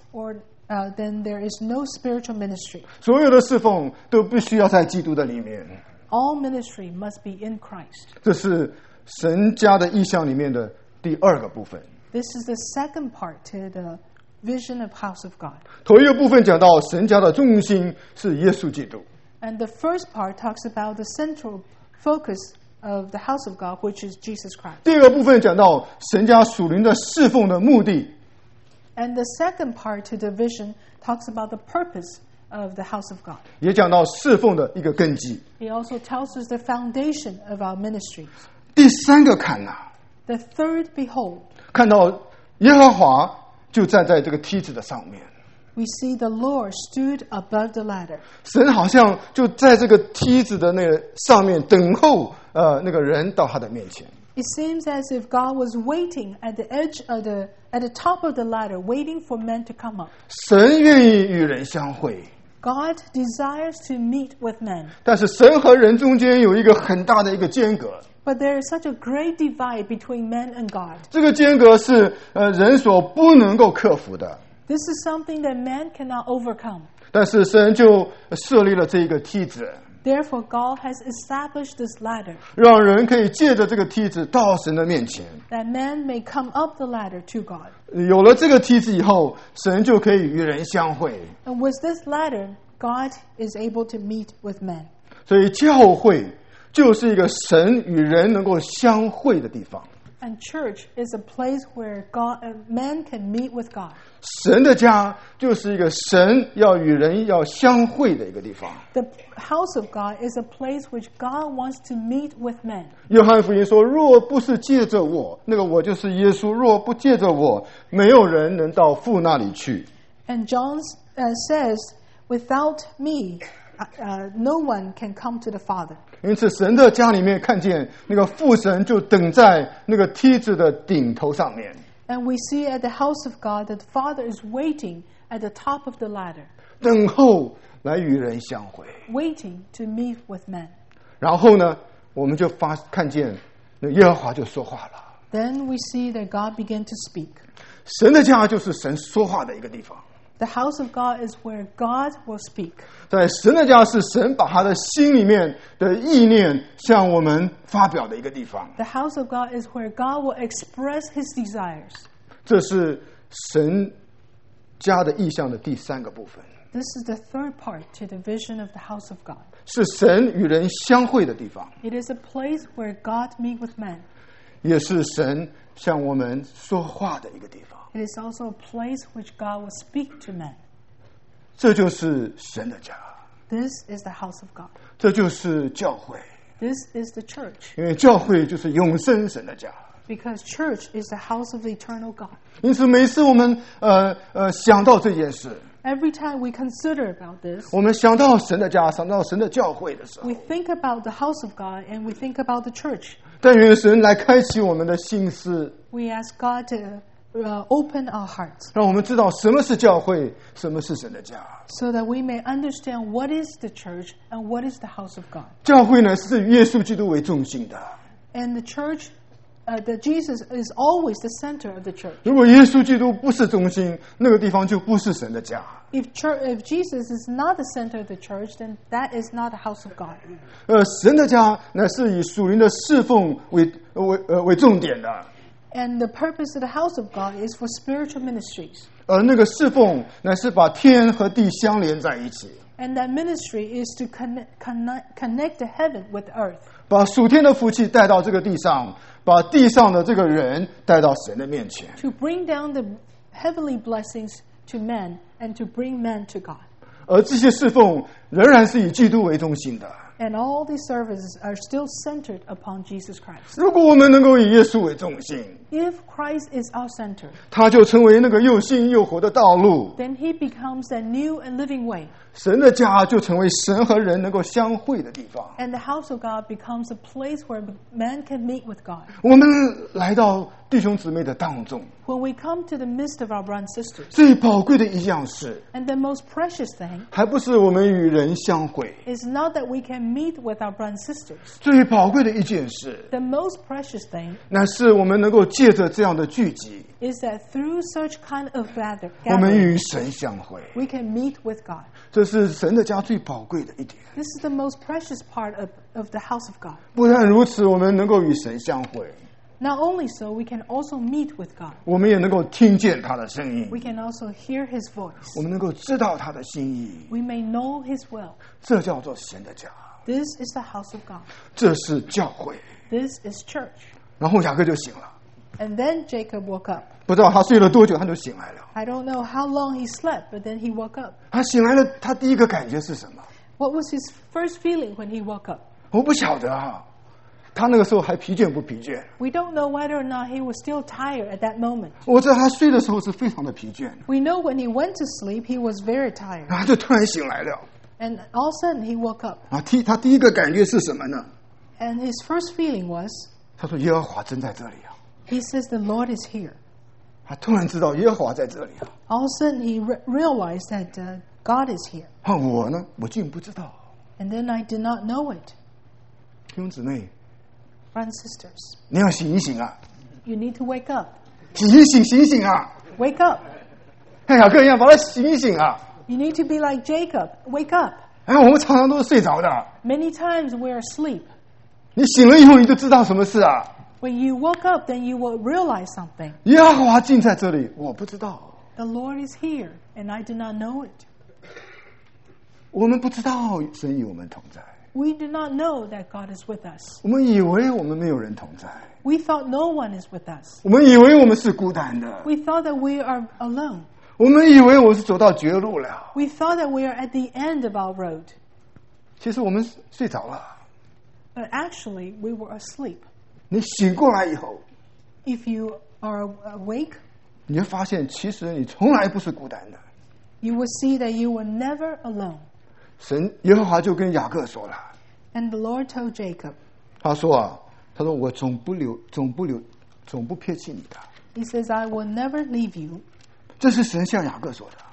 then there is no spiritual ministry. 所有的侍奉都必须要在基督的里面， All ministry must be in Christ. 这是神家的意象里面的第二个部分。 This is the second part to the vision of house of God. 头一个部分讲到神家的中心是耶稣基督， And the first part talks about the central focus of the house of God, which is Jesus Christ. 第二个部分讲到神家属灵的侍奉的目的， And the second part to the vision talks about the purpose of the house of God. 也讲到侍奉的一个根基。 He also tells us the foundation of our ministries. 第三个看呐、 The third, behold, 看到耶和华就站在这个梯子的上面， we see the Lord stood above the ladder. 神好像就在这个梯子的那个上面等候那个人到他的面前。 It seems as if God was waiting at the edge of at the top of the ladder, waiting for men to come up. 神愿意与人相会， God desires to meet with men, 但是神和人中间有一个很大的一个间隔， but there is such a great divide between men and God. 这个间隔是人所不能够克服的。 This is something that man cannot overcome. 但是神就设立了这个梯子， Therefore, God has established this ladder 让人可以借着这个梯子到神的面前。 that man may come up the ladder to God. 有了这个梯子以后，神就可以与人相会。 And with this ladder, God is able to meet with men. 所以教会就是一个神与人能够相会的地方。 And church is a place where man can meet with God. 神的家就是一个神要与人要相会的一个地方。 The house of God is a place which God wants to meet with men. 约翰福音说：“若不是借着我，那个我就是耶稣。若不借着我，没有人能到父那里去。” And John says, without me, no one can come to the Father. 因此，神的家里面看见那个父神就等在那个梯子的顶头上面。 And we see at the house of God that the Father is waiting at the top of the ladder. 等候来与人相会。 waiting to meet with men. 然后呢，我们就看见那耶和华就说话了。 Then we see that God began to speak. 神的家就是神说话的一个地方。 The house of God is where God will speak. 在神的家是神把他的心里面的意念向我们发表的一个地方。 The house of God is where God will express His desires. 这是神家的意象的第3个部分。 This is the third part to the vision of the house of God. 是神与人相会的地方。 It is a place where God meets with men. 也是神向我们说话的一个地方。 It is also a place which God will speak to men. 这就是神的家。 This is the house of God. 这就是教会。 This is the church. 因为教会就是永生神的家。 Because church is the house of the eternal God. 因此，每次我们想到这件事， Every time we consider about this, 我们想到神的家，想到神的教会的时候， we think about the house of God and we think about the church. 但愿神来开启我们的心思， We ask God to open our hearts 让我们知道什么是教会，什么是神的家。 so that we may understand what is the church and what is the house of God. 教会呢是以耶稣基督为中心的。 And the church, that Jesus is always the center of the church. 如果耶稣基督不是中心，那个地方就不是神的家。 If Jesus is not the center of the church, then that is not the house of God. 神的家乃是以属灵的侍奉为重点的。 And the purpose of the house of God is for spiritual ministries. 而那个侍奉乃是把天和地相连在一起。 And that ministry is to connect the heaven with earth. 把属天的福气带到这个地上，把地上的这个人带到神的面前。 To bring down the heavenly blessings to men and to bring men to God. 而这些侍奉仍然是以基督为中心的。 And all these services are still centered upon Jesus Christ. 如果我们能够以耶稣为中心， If Christ is our center, 他就成为那个又新又活的道路。 then He becomes a new and living way. 神的家就成为神和人能够相会的地方。 And the house of God becomes a place where man can meet with God. 我们来到弟兄姊妹的当中， When we come to the midst of our brothers and sisters, 最宝贵的一样事， and the most precious thing 还不是我们与人相会， is not that we can meet with our brothers and sisters. 最宝贵的一件事， The most precious thing 乃是我们能够借着这样的聚集， is that through such kind of 我们 gathering, 与神相会。 we can meet with God. 这是神的家最宝贵的一点。 This is the most precious part of the house of God. 不但如此，我们能够与神相会， Not only so, we can also meet with God. 我们也能够听见他的声音， We can also hear His voice. 我们能够知道他的心意。 We may know His will. 这叫做神的家， This is the house of God. 这是教会。 This is church. 然后雅各就醒了， And then Jacob woke up. 不知道他睡了多久，他就醒来了。 I don't know how long he slept, but then he woke up. 他醒来了，他第一个感觉是什么？ What was his first feeling when he woke up? 我不晓得啊。他那个时候还疲倦不疲倦？ We don't know whether or not he was still tired at that moment. 我知道他睡的时候是非常的疲倦， We know when he went to sleep, he was very tired. 然后他就突然醒来了。 And all of a sudden he woke up. 啊，他第一个感觉是什么呢？ And his first feeling was, 他说：“耶和华真在这里啊！” he says, the Lord is here. 他突然知道耶和华在这里啊！ All of a sudden he realized that God is here. 啊，我呢，我竟不知道。 And then I did not know it. 弟兄姊妹， Brothers and sisters, 你要醒一醒啊！ you need to wake up. 醒一醒，醒一醒啊！ Wake up. 像雅各一样，把他醒一醒啊！ You need to be like Jacob. Wake up. 哎，我们常常都是睡着的。 Many times we are asleep. 你醒了以后，你就知道什么事啊！ When you woke up, then you will realize something. 耶和华竟在这里，我不知道。 The Lord is here, and I did not know it. 我们不知道神与我们同在， We do not know that God is with us. 我们以为我们没有人同在， We thought no one is with us. 我们以为我们是孤单的， We thought that we are alone. 我们以为我是走到绝路了。 We thought that we are at the end of our road. 其实我们睡着了。 But actually, we were asleep. 你醒过来以后， If you are awake, 你会发现，其实你从来不是孤单的。 you will see that you were never alone. 神耶和华就跟雅各说了， And the Lord told Jacob, 他说我总不撇弃你的。 He says, I will never leave you. 这是神向雅各说的。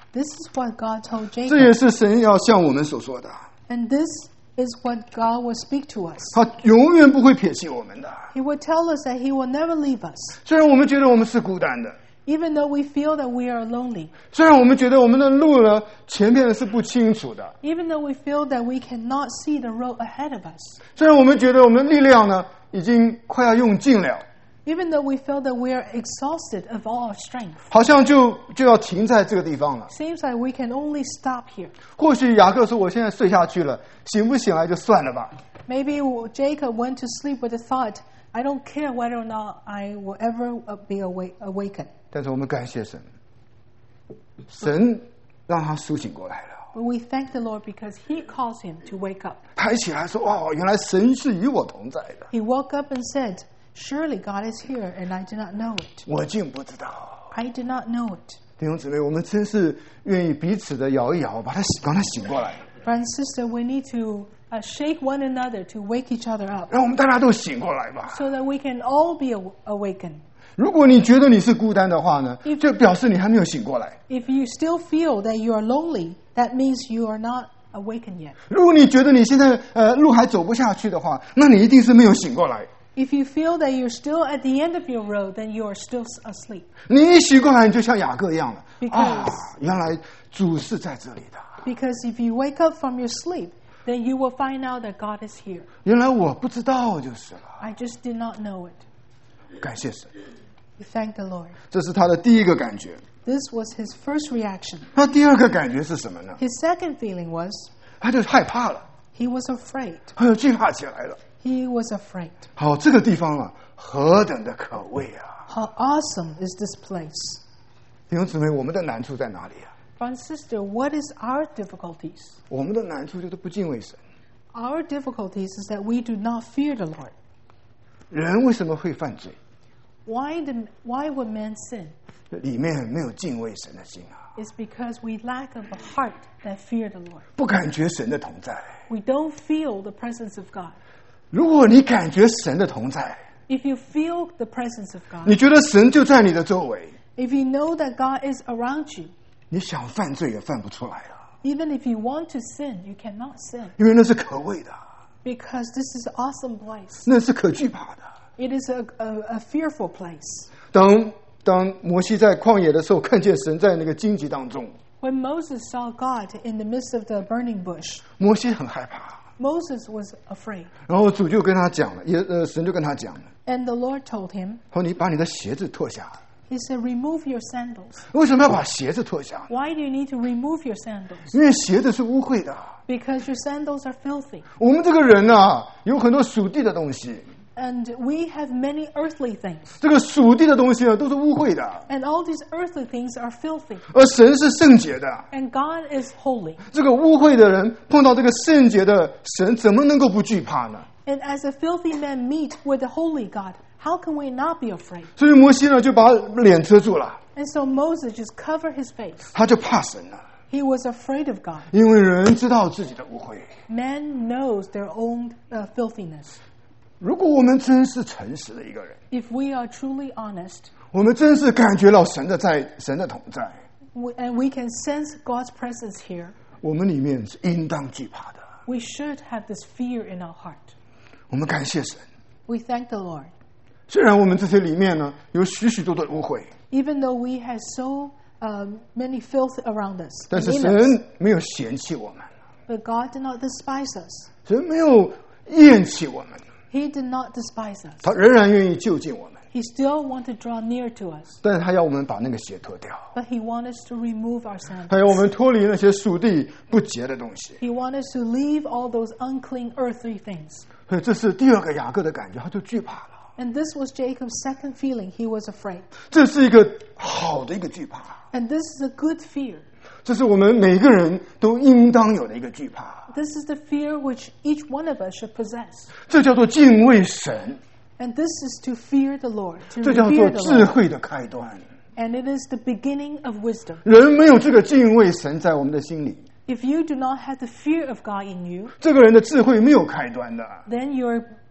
This is what God told 这也 Jacob. 是神要向我们所说的。 And this is what God will speak to us. 他永远不会撇弃我们的。 He will tell us that He will never leave us. 虽然我们觉得我们是孤单的， Even though we feel that we are lonely. 虽然我们觉得我们的路呢前面是不清楚的， Even though we feel that we cannot see the road ahead of us. 虽然我们觉得我们的力量呢已经快要用尽了， Even though we feel that we are exhausted of all our strength. 好像就要停在这个地方了。 Seems like we can only stop here. 或许雅各说：“我现在睡下去了，醒不醒来就算了吧。” Maybe Jacob went to sleep with the thought, I don't care whether or not I will ever be awakened. 但是我们感谢神，神让他苏醒过来了。 But we thank the Lord because He caused him to wake up. 抬起来说：“哦，原来神是与我同在的， He woke up and said, Surely God is here, and I did not know it. 我竟不知道。” I did not know it. 弟兄姊妹，我们真是愿意彼此的摇一摇，把他醒过来， Brother and sister, we need to shake one another to wake each other up 让我们大家都醒过来吧。 so that we can all be awakened. 如果你觉得你是孤单的话呢，就表示你还没有醒过来。 If you still feel that you are lonely, that means you are not awakened yet. 如果你觉得你现在路还走不下去的话，那你一定是没有醒过来。 If you feel that you're still at the end of your road, then you are still asleep. 你一醒过来，你就像雅各一样了。 Because 原来主是在这里的。 Because if you wake up from your sleep, then you will find out that God is here. 原来我不知道就是了。 I just did not know it. 感谢神， We thank the Lord. 这是他的第一个感觉。 This was his first reaction. 他第二个感觉是什么呢？ His second feeling was 他就害怕了， he was afraid. 他就惧怕起来了。 He was afraid. 好，这个地方啊，何等的可畏啊！ How awesome is this place? 弟兄姊妹，我们的难处在哪里啊？ Brother and sister, what is our difficulties? 我们的难处就是不敬畏神。 Our difficulties is that we do not fear the Lord. 人为什么会犯罪？ Why would man sin? 里面没有敬畏神的心啊， It's because we lack of a heart that fear the Lord. 不感觉神的同在。 We don't feel the presence of God. 如果你感觉神的同在， If you feel the presence of God, 你觉得神就在你的周围， if you know that God is around you, 你想犯罪也犯不出来了， even if you want to sin, you cannot sin 因为那是可畏的， because this is an awesome place. 那是可惧怕的。 It is a fearful place. 当摩西在旷野的时候，看见神在那个荆棘当中， When Moses saw God in the midst of the burning bush, 摩西很害怕， Moses was afraid. 然后主就跟他讲了，神就跟他讲了， And the Lord told him, 说你把你的鞋子脱下。 He said, remove your sandals. 为什么要把鞋子脱下？ Why do you need to remove your sandals? 因为鞋子是污秽的。 Because your sandals are filthy. 我们这个人啊，有很多属地的东西， And we have many earthly things. 这个属地的东西啊，都是污秽的， And all these earthly things are filthy. 而神是圣洁的。 And God is holy. 这个污秽的人碰到这个圣洁的神，怎么能够不惧怕呢？ And as a filthy man meet with the holy God, how can we not be afraid? 所以摩西呢，就把脸遮住了， And so Moses just covered his face. 他就怕神了， He was afraid of God. 因为人知道自己的污秽。 Man knows their own filthiness. 如果我们真是诚实的一个人， If we are truly honest, 我们真是感觉到神的同在， and we can sense God's presence here, 我们里面是应当惧怕的。 we should have this fear in our heart. 我们感谢神， We thank the Lord. 虽然我们这些里面呢有许许多多的污秽， Even though we have so many filth around us, 但 and 是 in 神 us, 没有嫌弃我们， but God did not despise us. 神没有厌弃我们， He did not despise us. 他仍然愿意就近我们， He still wants to draw near to us, 但是他要我们把那个鞋脱掉， but He wants us to remove our 他要我 sandals. 们脱离那些属地不洁的东西。 He wants us to leave all those unclean earthly things. 所以这是第二个雅各的感觉，他就惧怕了。 And this was Jacob's second feeling. He was afraid. 这是一个好的一个惧怕， And this is a good fear. 这是我们每个人都应当有的一个惧怕。 This is the fear which each one of us should possess. 这叫做敬畏神， And this is to fear the Lord, to 这叫做 revere the 智 Lord. 慧的开端。 And it is the beginning of wisdom. 人没有这个敬畏神在我们的心里， If you do not have the fear of God in you, 这个人的智慧没有开端的。 then your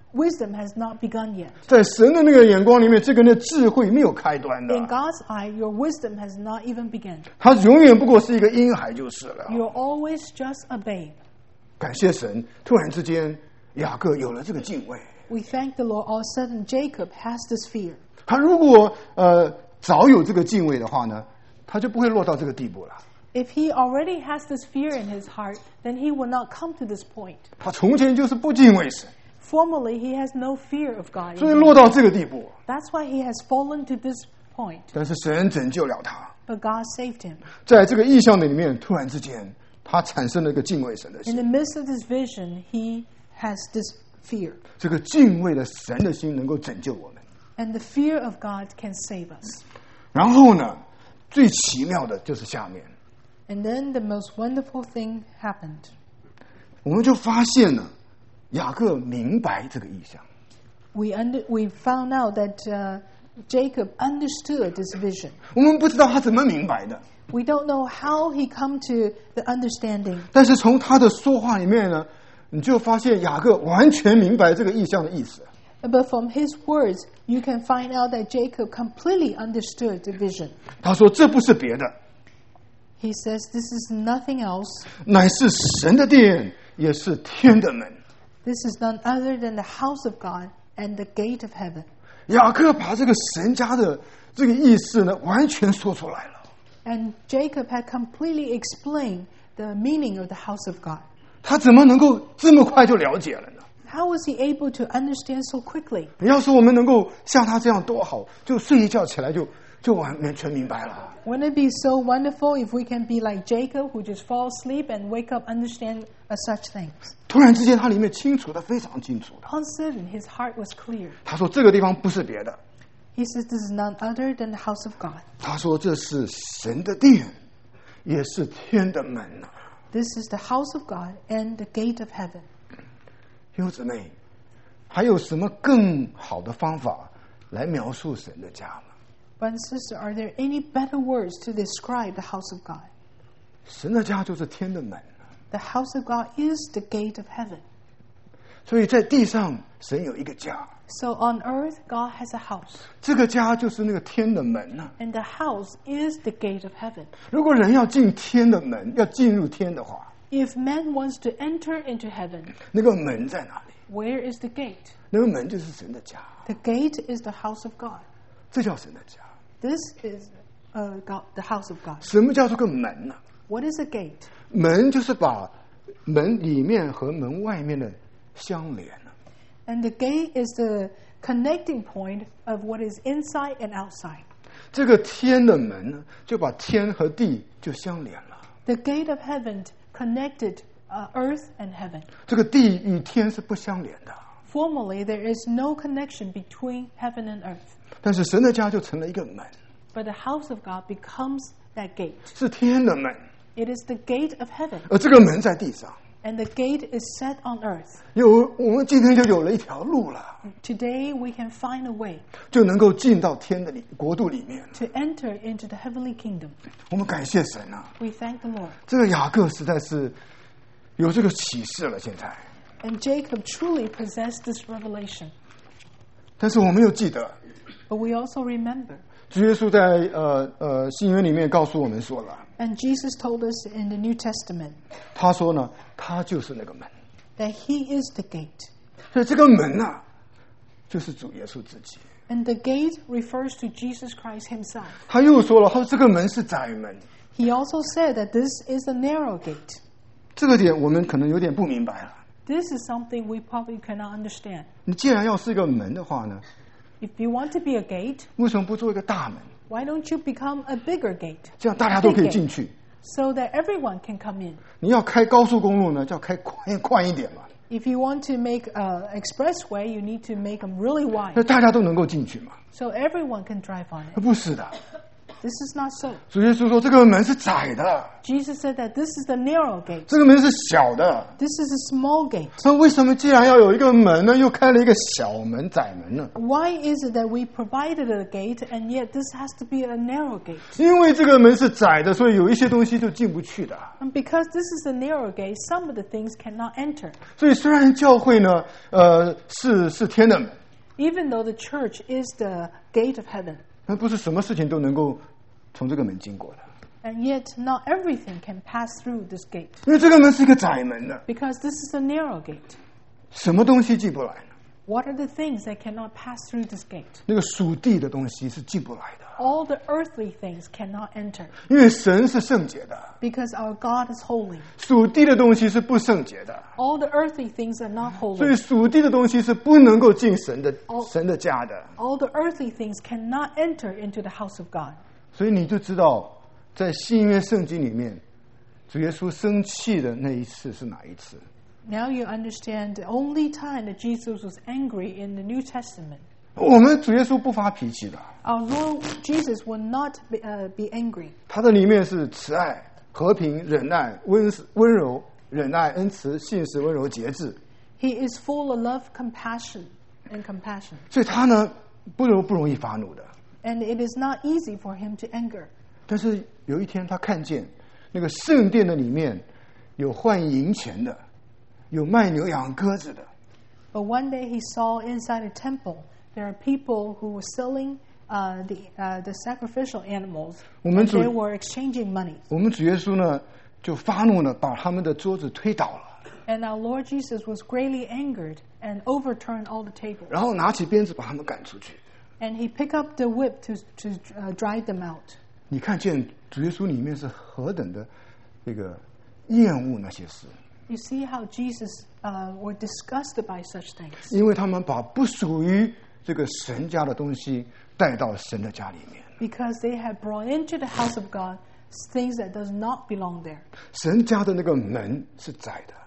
wisdom has not begun yet. 在神的那个眼光里面，这个人的智慧没有开端的。 In God's eye, your wisdom has not even begun. 他永远不过是一个婴孩就是了。 You're always just a babe. 感谢神，突然之间，雅各有了这个敬畏。 We thank the Lord. All of a sudden, Jacob has this fear. 他如果早有这个敬畏的话呢，他就不会落到这个地步了。 If he already has this fear in his heart, then he will not come to this point. 他从前就是不敬畏神， Formerly, he has no fear of God. 所以落到这个地步。 That's why he has fallen to this point. 但是神拯救了他， But God saved him. 在这个意象的里面，突然之间，他产生了一个敬畏神的 In 心。 the midst of this vision, he has this fear. 这个敬畏的神的心能够拯救我们。 And the fear of God can save us. 然后呢，最奇妙的就是下面， And then the most wonderful thing happened. 我们就发现了雅各明白这个意象。 We found out that Jacob understood this vision. 我们不知道他怎么明白的， We don't know how he come to the understanding. 但是从他的说话里面呢，你就发现雅各完全明白这个意象的意思。 But from his words, you can find out that Jacob completely understood the vision. 他说：“这不是别的， He says, this is nothing else. 乃是神的殿，也是天的门。” This is none other than the house of God and the gate of heaven. 雅各把这个神家的这个意思呢，完全说出来了。 And Jacob had completely explained the meaning of the house of God. 他怎么能够这么快就了解了呢？ How was he able to understand so quickly? 要是我们能够像他这样多好，就睡一觉起来就完全明白了。 Wouldn't it be so wonderful if we can be like Jacob, who just fall asleep and wake up understand such things? 突然之间，他里面清楚的非常清楚的。 On sudden, his heart was clear. 他说这个地方不是别的， He says, this is none other than the house of God. 他说这是神的殿，也是天的门啊。 This is the house of God and the gate of heaven. 弟兄姊妹，还有什么更好的方法来描述神的家吗？ Brother and sister, are there any better words to describe the house of God? 神的家就是天的门， The house of God is the gate of heaven. 所以在地上神有一个家， So on earth, God has a house. 这个家就是那个天的门呐。 And the house is the gate of heaven. 如果人要进天的门，要进入天的话， If man wants to enter into heaven, 那个门在哪里？ where is the gate? 那个门就是神的家， The gate is the house of God. 这叫神的家。 This is God, the house of God. 什么叫做个门呢？ What is a gate? 门就是把门里面和门外面的相连了。 And the gate is the connecting point of what is inside and outside. 这个天的门呢，就把天和地就相连了。 The gate of heaven connected earth and heaven. 这个地与天是不相连的， Formerly, there is no connection between heaven and earth. 但是神的家就成了一个门， But the house of God becomes that gate. 是天的门， It is the gate of heaven. 而这个门在地上。 And the gate is set on earth. 我们今天就有了一条路了， Today, we can find a way 就能够进到天的国度里面。 to enter into the heavenly kingdom. 我们感谢神啊！ We thank the Lord. 这个雅各实在是有这个启示了。现在， And Jacob truly possessed this revelation. 但是我们又记得， But we also remember. 主耶稣在新约里面告诉我们说了， And Jesus told us in the New Testament 他说呢，他就是那个门。 that He is the gate. 所以这个门啊，就是主耶稣自己。 And the gate refers to Jesus Christ Himself. 他又说了，他说这个门是窄门。 He also said that this is a narrow gate. 这个点我们可能有点不明白了。 This is something we probably cannot understand. 你既然要是一个门的话呢， If you want to be a gate, 为什么不做一个大门？ why don't you become a bigger gate? 这样大家都可以进去。 So that everyone can come in. 你要开高速公路呢，就要开宽一点嘛， If you want to make an expressway, you need to make them really 那 wide. 大家都能够进去嘛。 So everyone can drive on it. 不是的， This is not so. 主耶稣说这个门是窄的， Jesus said that this is the narrow gate. 这个门是小的。 This is a small gate. 那为什么既然要有一个门呢，又开了一个小门窄门呢？ Why is it that we provided a gate and yet this has to be a narrow gate? 因为这个门是窄的，所以有一些东西就进不去的。 And because this is a narrow gate, some of the things cannot enter. 所以虽然教会呢，是天的门， Even though the church is the gate of heaven, 那不是什么事情都能够从这个门经过的， and yet not everything can pass through this gate. 因为这个门是一个窄门的， Because this is a narrow gate. 什么东西进不来呢？ What are the things that cannot pass through this gate? 那个属地的东西是进不来的， All the earthly things cannot enter. 因为神是圣洁的， Because our God is holy. 属地的东西是不圣洁的， All the earthly things are not 所以 holy. 属地的东西是不能够进神的家的。 All the earthly things cannot enter into the house of God. 所以你就知道，在新约圣经里面，主耶稣生气的那一次是哪一次？ Now you understand the only time that Jesus was angry in the New Testament. 我们主耶稣不发脾气的， Our Lord Jesus will not be angry. 他的里面是慈爱、和平、忍耐、温柔、忍耐、恩慈、信实、温柔、节制。 He is full of love, compassion. 所以他呢不容易发怒的。 And it is not easy for him to anger. 但是有一天他看见那个圣殿的里面有换银钱的，有卖牛羊鸽子的。 But one day he saw inside a temple there are people who were selling the sacrificial animals, and they were exchanging money. 我们主耶稣呢就发怒呢，把他们的桌子推倒了。 And our Lord Jesus was greatly angered and overturned all the tables. 然后拿起鞭子把他们赶出去。 And he picked up the whip to drive them out. 你看见主耶稣里面是何等的这个厌恶那些事。 You see how Jesus were disgusted by such things. 因为他们把不属于这个神家的东西带到神的家里面。 Because they had brought into the house of God things that does not belong there. 神家的那个门是窄的。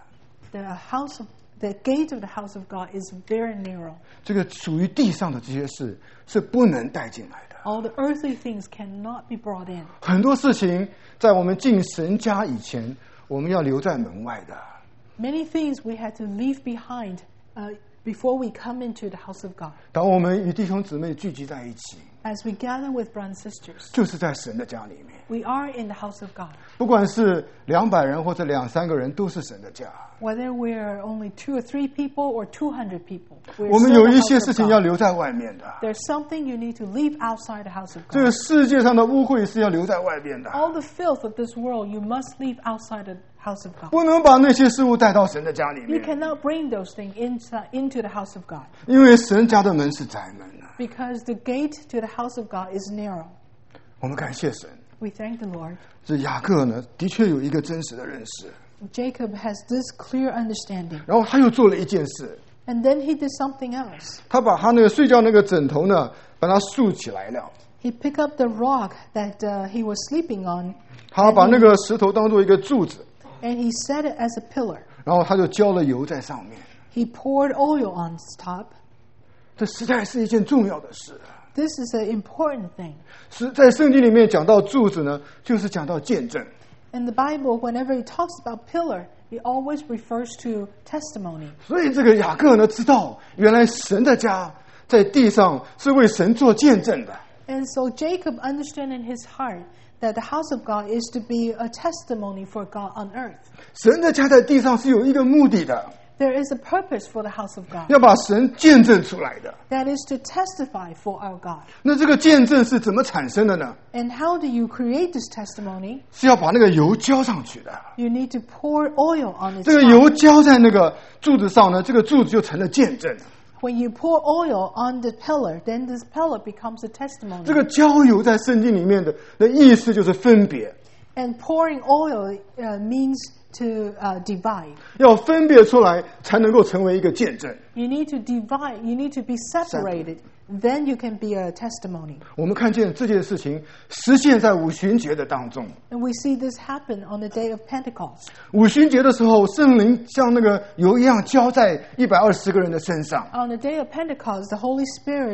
The gate of the house of God is very narrow. 这个属于地上的这些事是不能带进来的。 All the earthly things cannot be brought in. 很多事情在我们进神家以前，我们要留在门外的。 Many things we had to leave behind before we come into the house of God. 当我们与弟兄姊妹聚集在一起， As we gather with brothers and sisters, 就是在神的家里面。 we are in the house of God. 不管是200人或者2-3个人，都是神的家。 Whether we're only 2 or 3 people or 200 people, 我们有一些事情要留在外面的。 there's something you need to leave outside the house of 这个 God. 世界上的污秽是要留在外面的， All the filth of this world you must leave outside the house of God. 不能把那些事物带到神的家里 You 面， cannot bring those things into the house of God. 因为神家的门是窄门的。 Because the gate to the house of God is narrow. 我们感谢神， We thank the Lord. 这雅各呢，的确有一个真实的认识， Jacob has this clear understanding. 然后他又做了一件事， And then he did something else. 他把他那个睡觉那个枕头呢，把它竖起来了， He picked up the rock that he was sleeping on, 他把那个石头当做一个柱子， and he set it as a pillar. 然后他就浇了油在上面。 He poured oil on its top. 这实在是一件重要的事。 This is an important thing. 是在圣经里面讲到柱子呢，就是讲到见证。 In the Bible, whenever it talks about pillar, it always refers to testimony. 所以这个雅各呢，知道原来神的家在地上是为神做见证的。 And so Jacob understood in his heart that the house of God is to be a testimony for God on earth. 神的家在地上是有一个目的的， There is a purpose for the house of God. 要把神见证出来的。 That is to testify for our God. 那这个见证是怎么产生的呢？ And how do you create this testimony? 是要把那个油浇上去的。 You need to pour oil on its 这个 top. 油浇在那个柱子上呢，这个柱子就成了见证。 When you pour oil on the pillar, then this pillar becomes a testimony. 这个浇油在圣经里面的意思就是分别， And pouring oil means to divide. 要分别出来才能够成为一个见证。 You need to divide. You need to be separated. Then you can be a testimony. 我们看见这件事情实现在五旬节的当中。 And we see this happen on the day of Pentecost. 五旬节的时候，圣灵像那个油一样浇在120个人的身上。 On the day of Pentecost, the Holy Spirit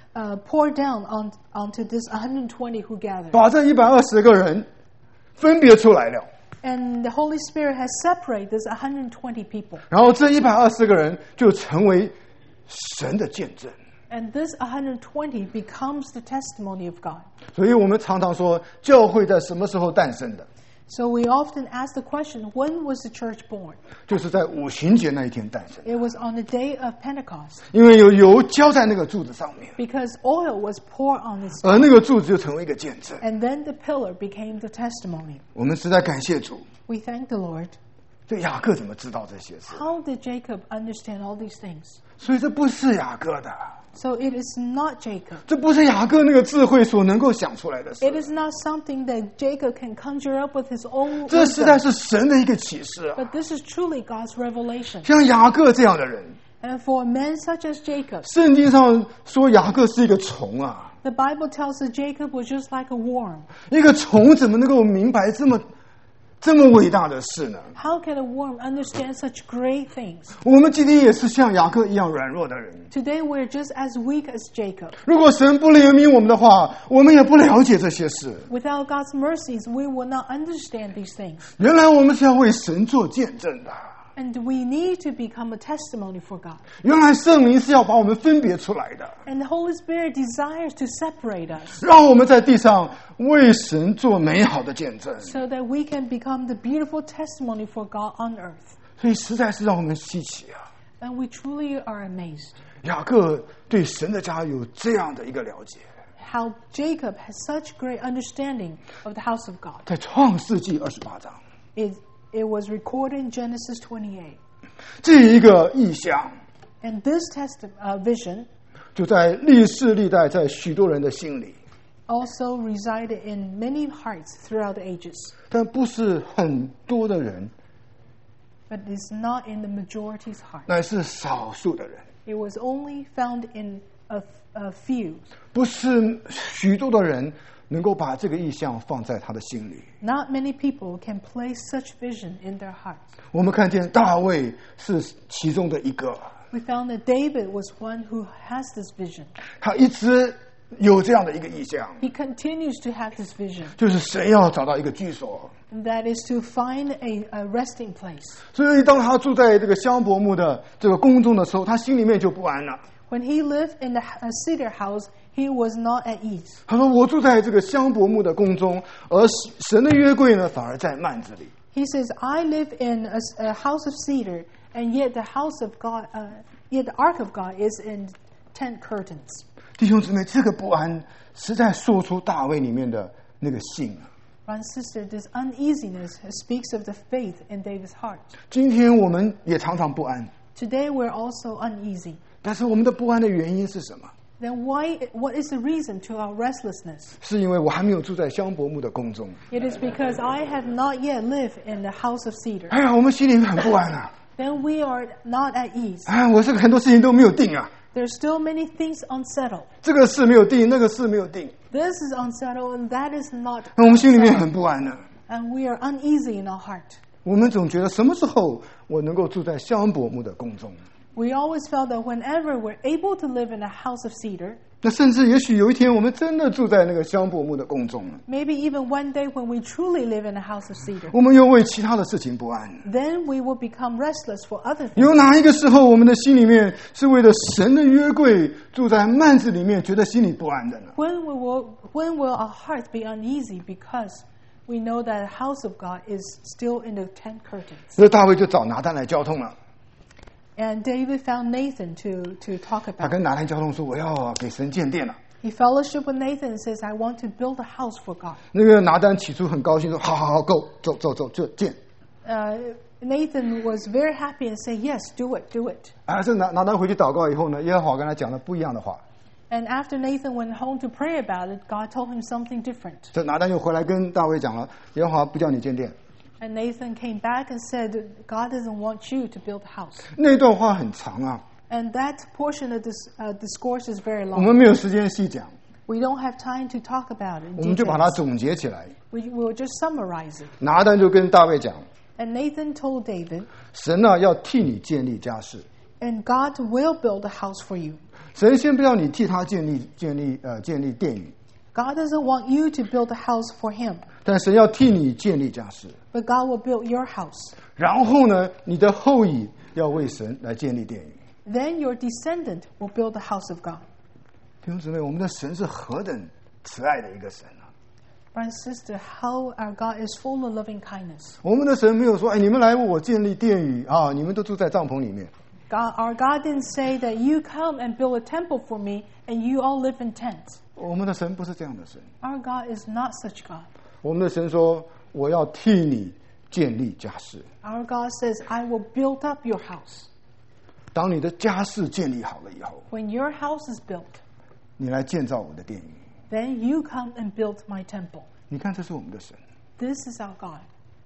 pour down onto this 120 who gathered. 把这120个人分别出来了。 And the Holy Spirit has separated this 120 people. 然后这120个人就成为神的见证。 And this 120 becomes the testimony of God. 所以我们常常说，教会在什么时候诞生的？ So we often ask the question, when was the church born? 就是在五旬节那一天诞生。 It was on the day of Pentecost. 因为有油浇在那个柱子上面， Because oil was poured on its 而那个柱子就成为一个见证。 and then the pillar became the testimony. 我们实在感谢主。 We thank the Lord. 这雅各怎么知道这些事？ How did Jacob understand all these things? 所以这不是雅各的， So it is not Jacob. 这不是雅各那个智慧所能够想出来的事。 It is not something that Jacob can conjure up with his own 这实在 wisdom. 是神的一个启示啊！ But this is truly God's revelation. 像雅各这样的人， And for a man such as Jacob, 圣经上说雅各是一个虫啊， the Bible tells us Jacob was just like a worm. 一个虫怎么能够明白这么伟大的事呢？ How can a worm understand such great things? 我们今天也是像雅各一样软弱的人。 Today we're just as weak as Jacob. 如果神不怜悯我们的话，我们也不了解这些事。 Without God's mercies, we will not understand these things. 原来我们是要为神做见证的。 And we need to become a testimony for God. 原来圣灵是要把我们分别出来的， And the Holy Spirit desires to separate us 让我们在地上为神做美好的见证。 so that we can become the beautiful testimony for God on earth. 所以实在是让我们稀奇啊！ And we truly are amazed 雅各对神的家有这样的一个了解， how Jacob has such great understanding of the house of God. 在创世纪28章， It was recorded in Genesis 28. 这一个意象 And this vision 就在历世历代，在许多人的心里， also resided in many hearts throughout the ages. 但不是很多的人， But it's not in the majority's heart. 乃是少数的人， It was only found in a few. 不是许多的人能够把这个意象放在他的心里。 Not many people can place such vision in their hearts. 我们看见大卫是其中的一个， We found that David was one who has this vision. 他一直有这样的一个意象， He continues to have this vision, 就是神要找到一个居所。 and that is to find a resting place. 所以当他住在这个香柏木的这个宫中的时候，他心里面就不安了。 When he lived in the cedar house, he was not at ease. 他说：“我住在这个香柏木的宫中，而神的约柜呢，反而在幔子里。” He says, "I live in a house of cedar, and yet the house of God, yet the ark of God is in tent curtains." 弟兄姊妹，这个不安实在说出大卫里面的那个信啊。 Brother and sister, this uneasiness speaks of the faith in David's heart. 今天我们也常常不安， Today we're also uneasy. 但是我们的不安的原因是什么？ Then what is the reason to our restlessness? 是因为我还没有住在香柏木的宫中。 It is because I have not yet lived in the house of cedar. 哎呀，我们心里很不安啊！ Then we are not at ease. 哎，我这个很多事情都没有定啊， There's still many things unsettled. 这个事没有定，那个事没有定， This is unsettled and that is not 那我们心里面 settled. 很不安呢。 And we are uneasy in our heart. 我们总觉得什么时候我能够住在香柏木的宫中？ We always felt that whenever we're able to live in a house of cedar, 那甚至也许有一天我们真的住在那个香柏木的宫中了， maybe even one day when we truly live in a house of cedar, 我们又为其他的事情不安。 then we will become restless for other things. 有哪一个时候我们的心里面是为了神的约柜住在幔子里面，觉得心里不安的呢？ When will our hearts be uneasy because we know that the house of God is still in the tent curtains? 所以大卫就找拿单来交通了。 And David found Nathan to talk 他 about. 跟拿单交通说：“我要给神建殿了。 He fellowshiped with Nathan and says, "I want to build a house for God." ” 那个拿单起初很高兴说：“好好好，够，走，就建。 Nathan was very happy and said, "Yes, do it." ” 这拿单回去祷告以后呢，耶和华跟他讲了不一样的话。 And after Nathan went home to pray about it, God told him something different. 这拿单又回来跟大卫讲了，耶和华不叫你建殿。 And Nathan came back and said, "God doesn't want you to build a house." 那段话很长啊， And that portion of this discourse is very 我 long. 们没有时间细讲， We don't have time to talk about it 我 in 们就把它 details. 总结起来。 We will just summarize it. 拿单就跟大卫讲， And Nathan told David, 神呢要替你建立家室， And God will build a house for you. 神先不要你替他建立殿宇。 God doesn't want you to build a house for him. 但神要替你建立家室。 But God will build your house. 然后呢，你的后裔要为神来建立殿宇。 Then your descendant will build the house of God. 弟兄姊妹，我们的神是何等慈爱的一个神啊！ Brother and sister, how our God is full of loving kindness. 我们的神没有说，哎，你们来为我建立殿宇啊，你们都住在帐篷里面。 Our God didn't say that you come and build a temple for me and you all live in tents. 我们的神不是这样的神。 Our God is not such God. 我们的神说，我要替你建立家室。 Our God says, I will build up your house. 当你的家室建立好了以后， When your house is built, 你来建造我的殿宇。 then you come and build my temple. 你看，这是我们的神。 This is our God.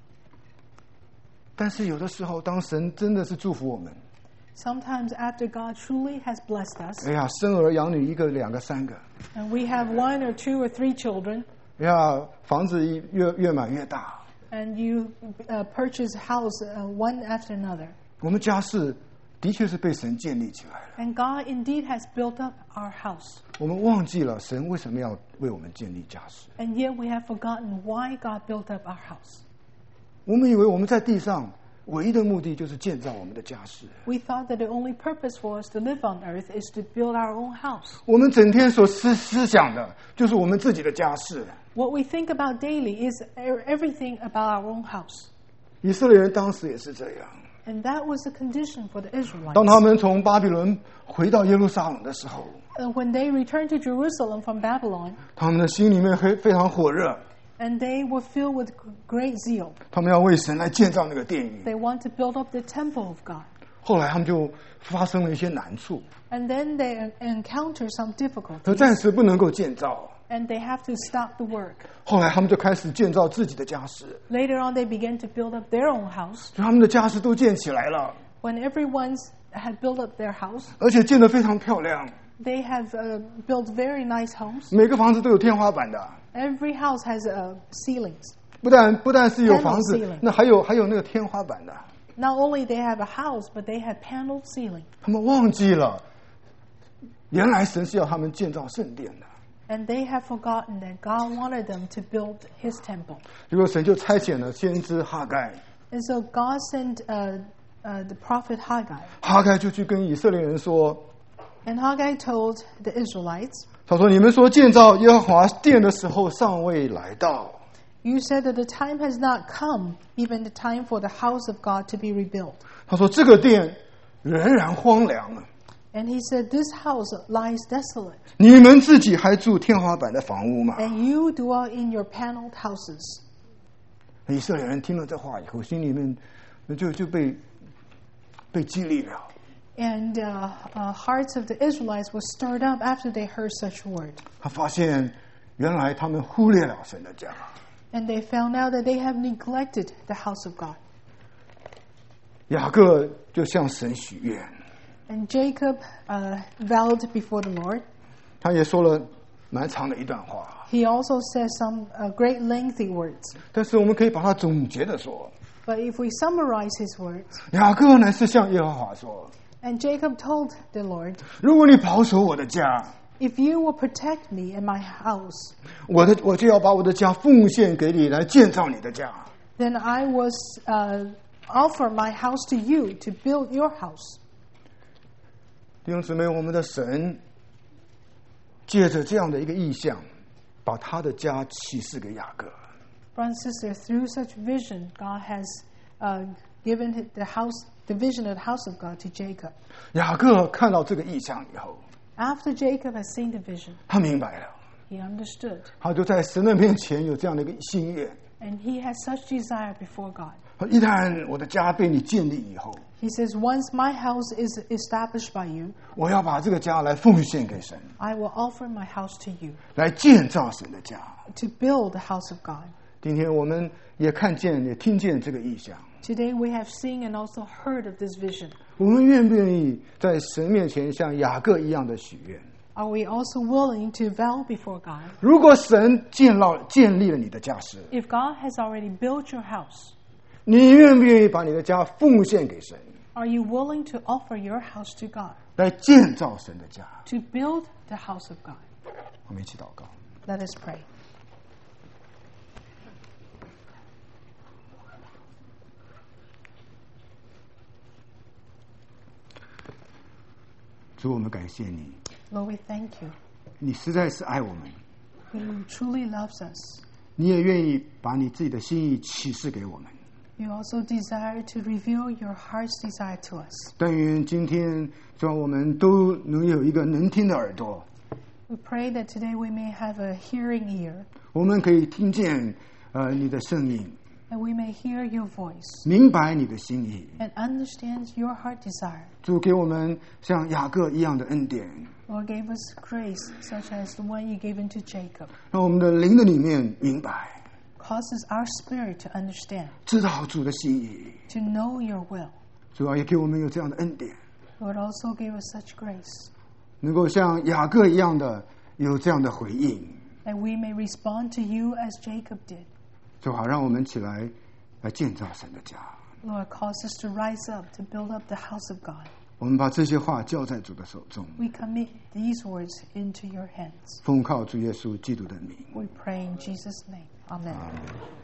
但是有的时候，当神真的是祝福我们， Sometimes after God truly has blessed us, 哎呀，生儿养女，一个、两个、三个， and we have 1 or 2 or 3 children, 哎呀，房子越买越大， and you purchase a house one after another. 我们家室的确是被神建立起来了。 And God indeed has built up our house. 我们忘记了神为什么要为我们建立家室。 And yet we have forgotten why God built up our house. 我们以为我们在地上唯一的目的就是建造我们的家室。 We thought that the only purpose for us to live on earth is to build our own house. 我们整天所思想的就是我们自己的家室。 What we think about daily is everything about our own house. 以色列人当时也是这样。 And that was the condition for the 当 Israelites. 他们从巴比伦回到耶路撒冷的时候， When they returned to Jerusalem from Babylon, 他们的心里面非常火热， and they were filled with great zeal. 他们要为神来建造那个殿宇。 They want to build up the temple of God. 后来他们就发生了一些难处， And then they encounter some 可 difficulties, 暂时不能够建造。 and they have to stop the work. 后来他们就开始建造自己的家室， Later on, they began to build up their own house. 所以他们的家室都建起来了， When everyone's had built up their house, 而且建得非常漂亮， they have built very nice homes. 每个房子都有天花板的。 Every house has ceilings. 不但是有房子 Panel ceiling， 那还有那个天花板的。 Not only they have a house, but they have paneled ceiling. 他们忘记了，原来神是要他们建造圣殿的。 And they have forgotten that God wanted them to build His temple. 结果神就差遣了先知哈该， And so God sent the prophet Haggai. 哈该就去跟以色列人说， And Haggai told the Israelites, 他说：“你们说建造耶和华殿的时候尚未来到。” You said that the time has not come, even the time for the house of God to be rebuilt. 他说：“这个殿仍然荒凉了， And he said, This house lies desolate, 你们自己还住天花板的房屋吗？” and you dwell in your paneled houses. 以色列人听了这话以后，心里面就被激励了。 And hearts of the Israelites were stirred up after they heard such word. 他发现原来他们忽略了神的家。 And they found out that they have neglected the house of God. 雅各就向神许愿， And Jacob vowed before the Lord. 他也说了蛮长的一段话， He also says some great lengthy words. 但是我们可以把它总结的说， But if we summarize his words, 雅各乃是向耶和华说： and Jacob told the Lord, 如果你保守我的家， If you will protect me and my house, 我就要把我的家奉献给你，来建造你的家。 then I will offer my house to you to build your house. 弟兄姊妹，我们的神借着这样的一个意象，把他的家启示给雅各。 Brothers and sisters, through such vision, God has given the vision of the house of God to Jacob. 雅各看到这个意象以后， After Jacob has seen the vision, 他明白了， he understood. 他就在神的面前有这样的一个心愿。 And he has such desire before God. 一旦我的家被你建立以后， He says, once my house is established by you, 我要把这个家来奉献给神， I will offer my house to you 来建造神的家。 to build the house of God. 今天我们也看见也听见这个意象， Today we have seen and also heard of this vision. 我们愿不愿意在神面前像雅各一样的许愿？ Are we also willing to vow before God? 如果神建立了你的家室， If God has already built your house, 你愿不愿意把你的家奉献给神？ Are you willing to offer your house to God? 来建造神的家。 To build the house of God. 我们一起祷告。 Let us pray. 主，我们感谢你。 Lord, we thank you. 你实在是爱我们。 You truly loves us. 你也愿意把你自己的心意启示给我们。 You also desire to reveal your heart's desire to us. 但愿今天，主，我们都能有一个能听的耳朵。 We pray that today we may have a hearing ear. 我们可以听见你的声音。 And we may hear your voice. 明白你的心意。 And understand your heart desire. 主给我们像雅各一样的恩典。 Lord gave us grace such as the one you gave into Jacob. 让我们的灵的里面明白。 Causes our spirit to understand. 知道主的心意。 To know your will. 主啊，也给我们有这样的恩典。 Lord also gave us such grace. 能够像雅各一样的有这样的回应。 That we may respond to you as Jacob did. 就好让我们起来建造神的家。 Lord, cause us to rise up to build up the house of God. 我们把这些话交在主的手中。 We commit these words into your hands. 奉靠主耶稣基督的名。 We pray in Jesus' name. Amen.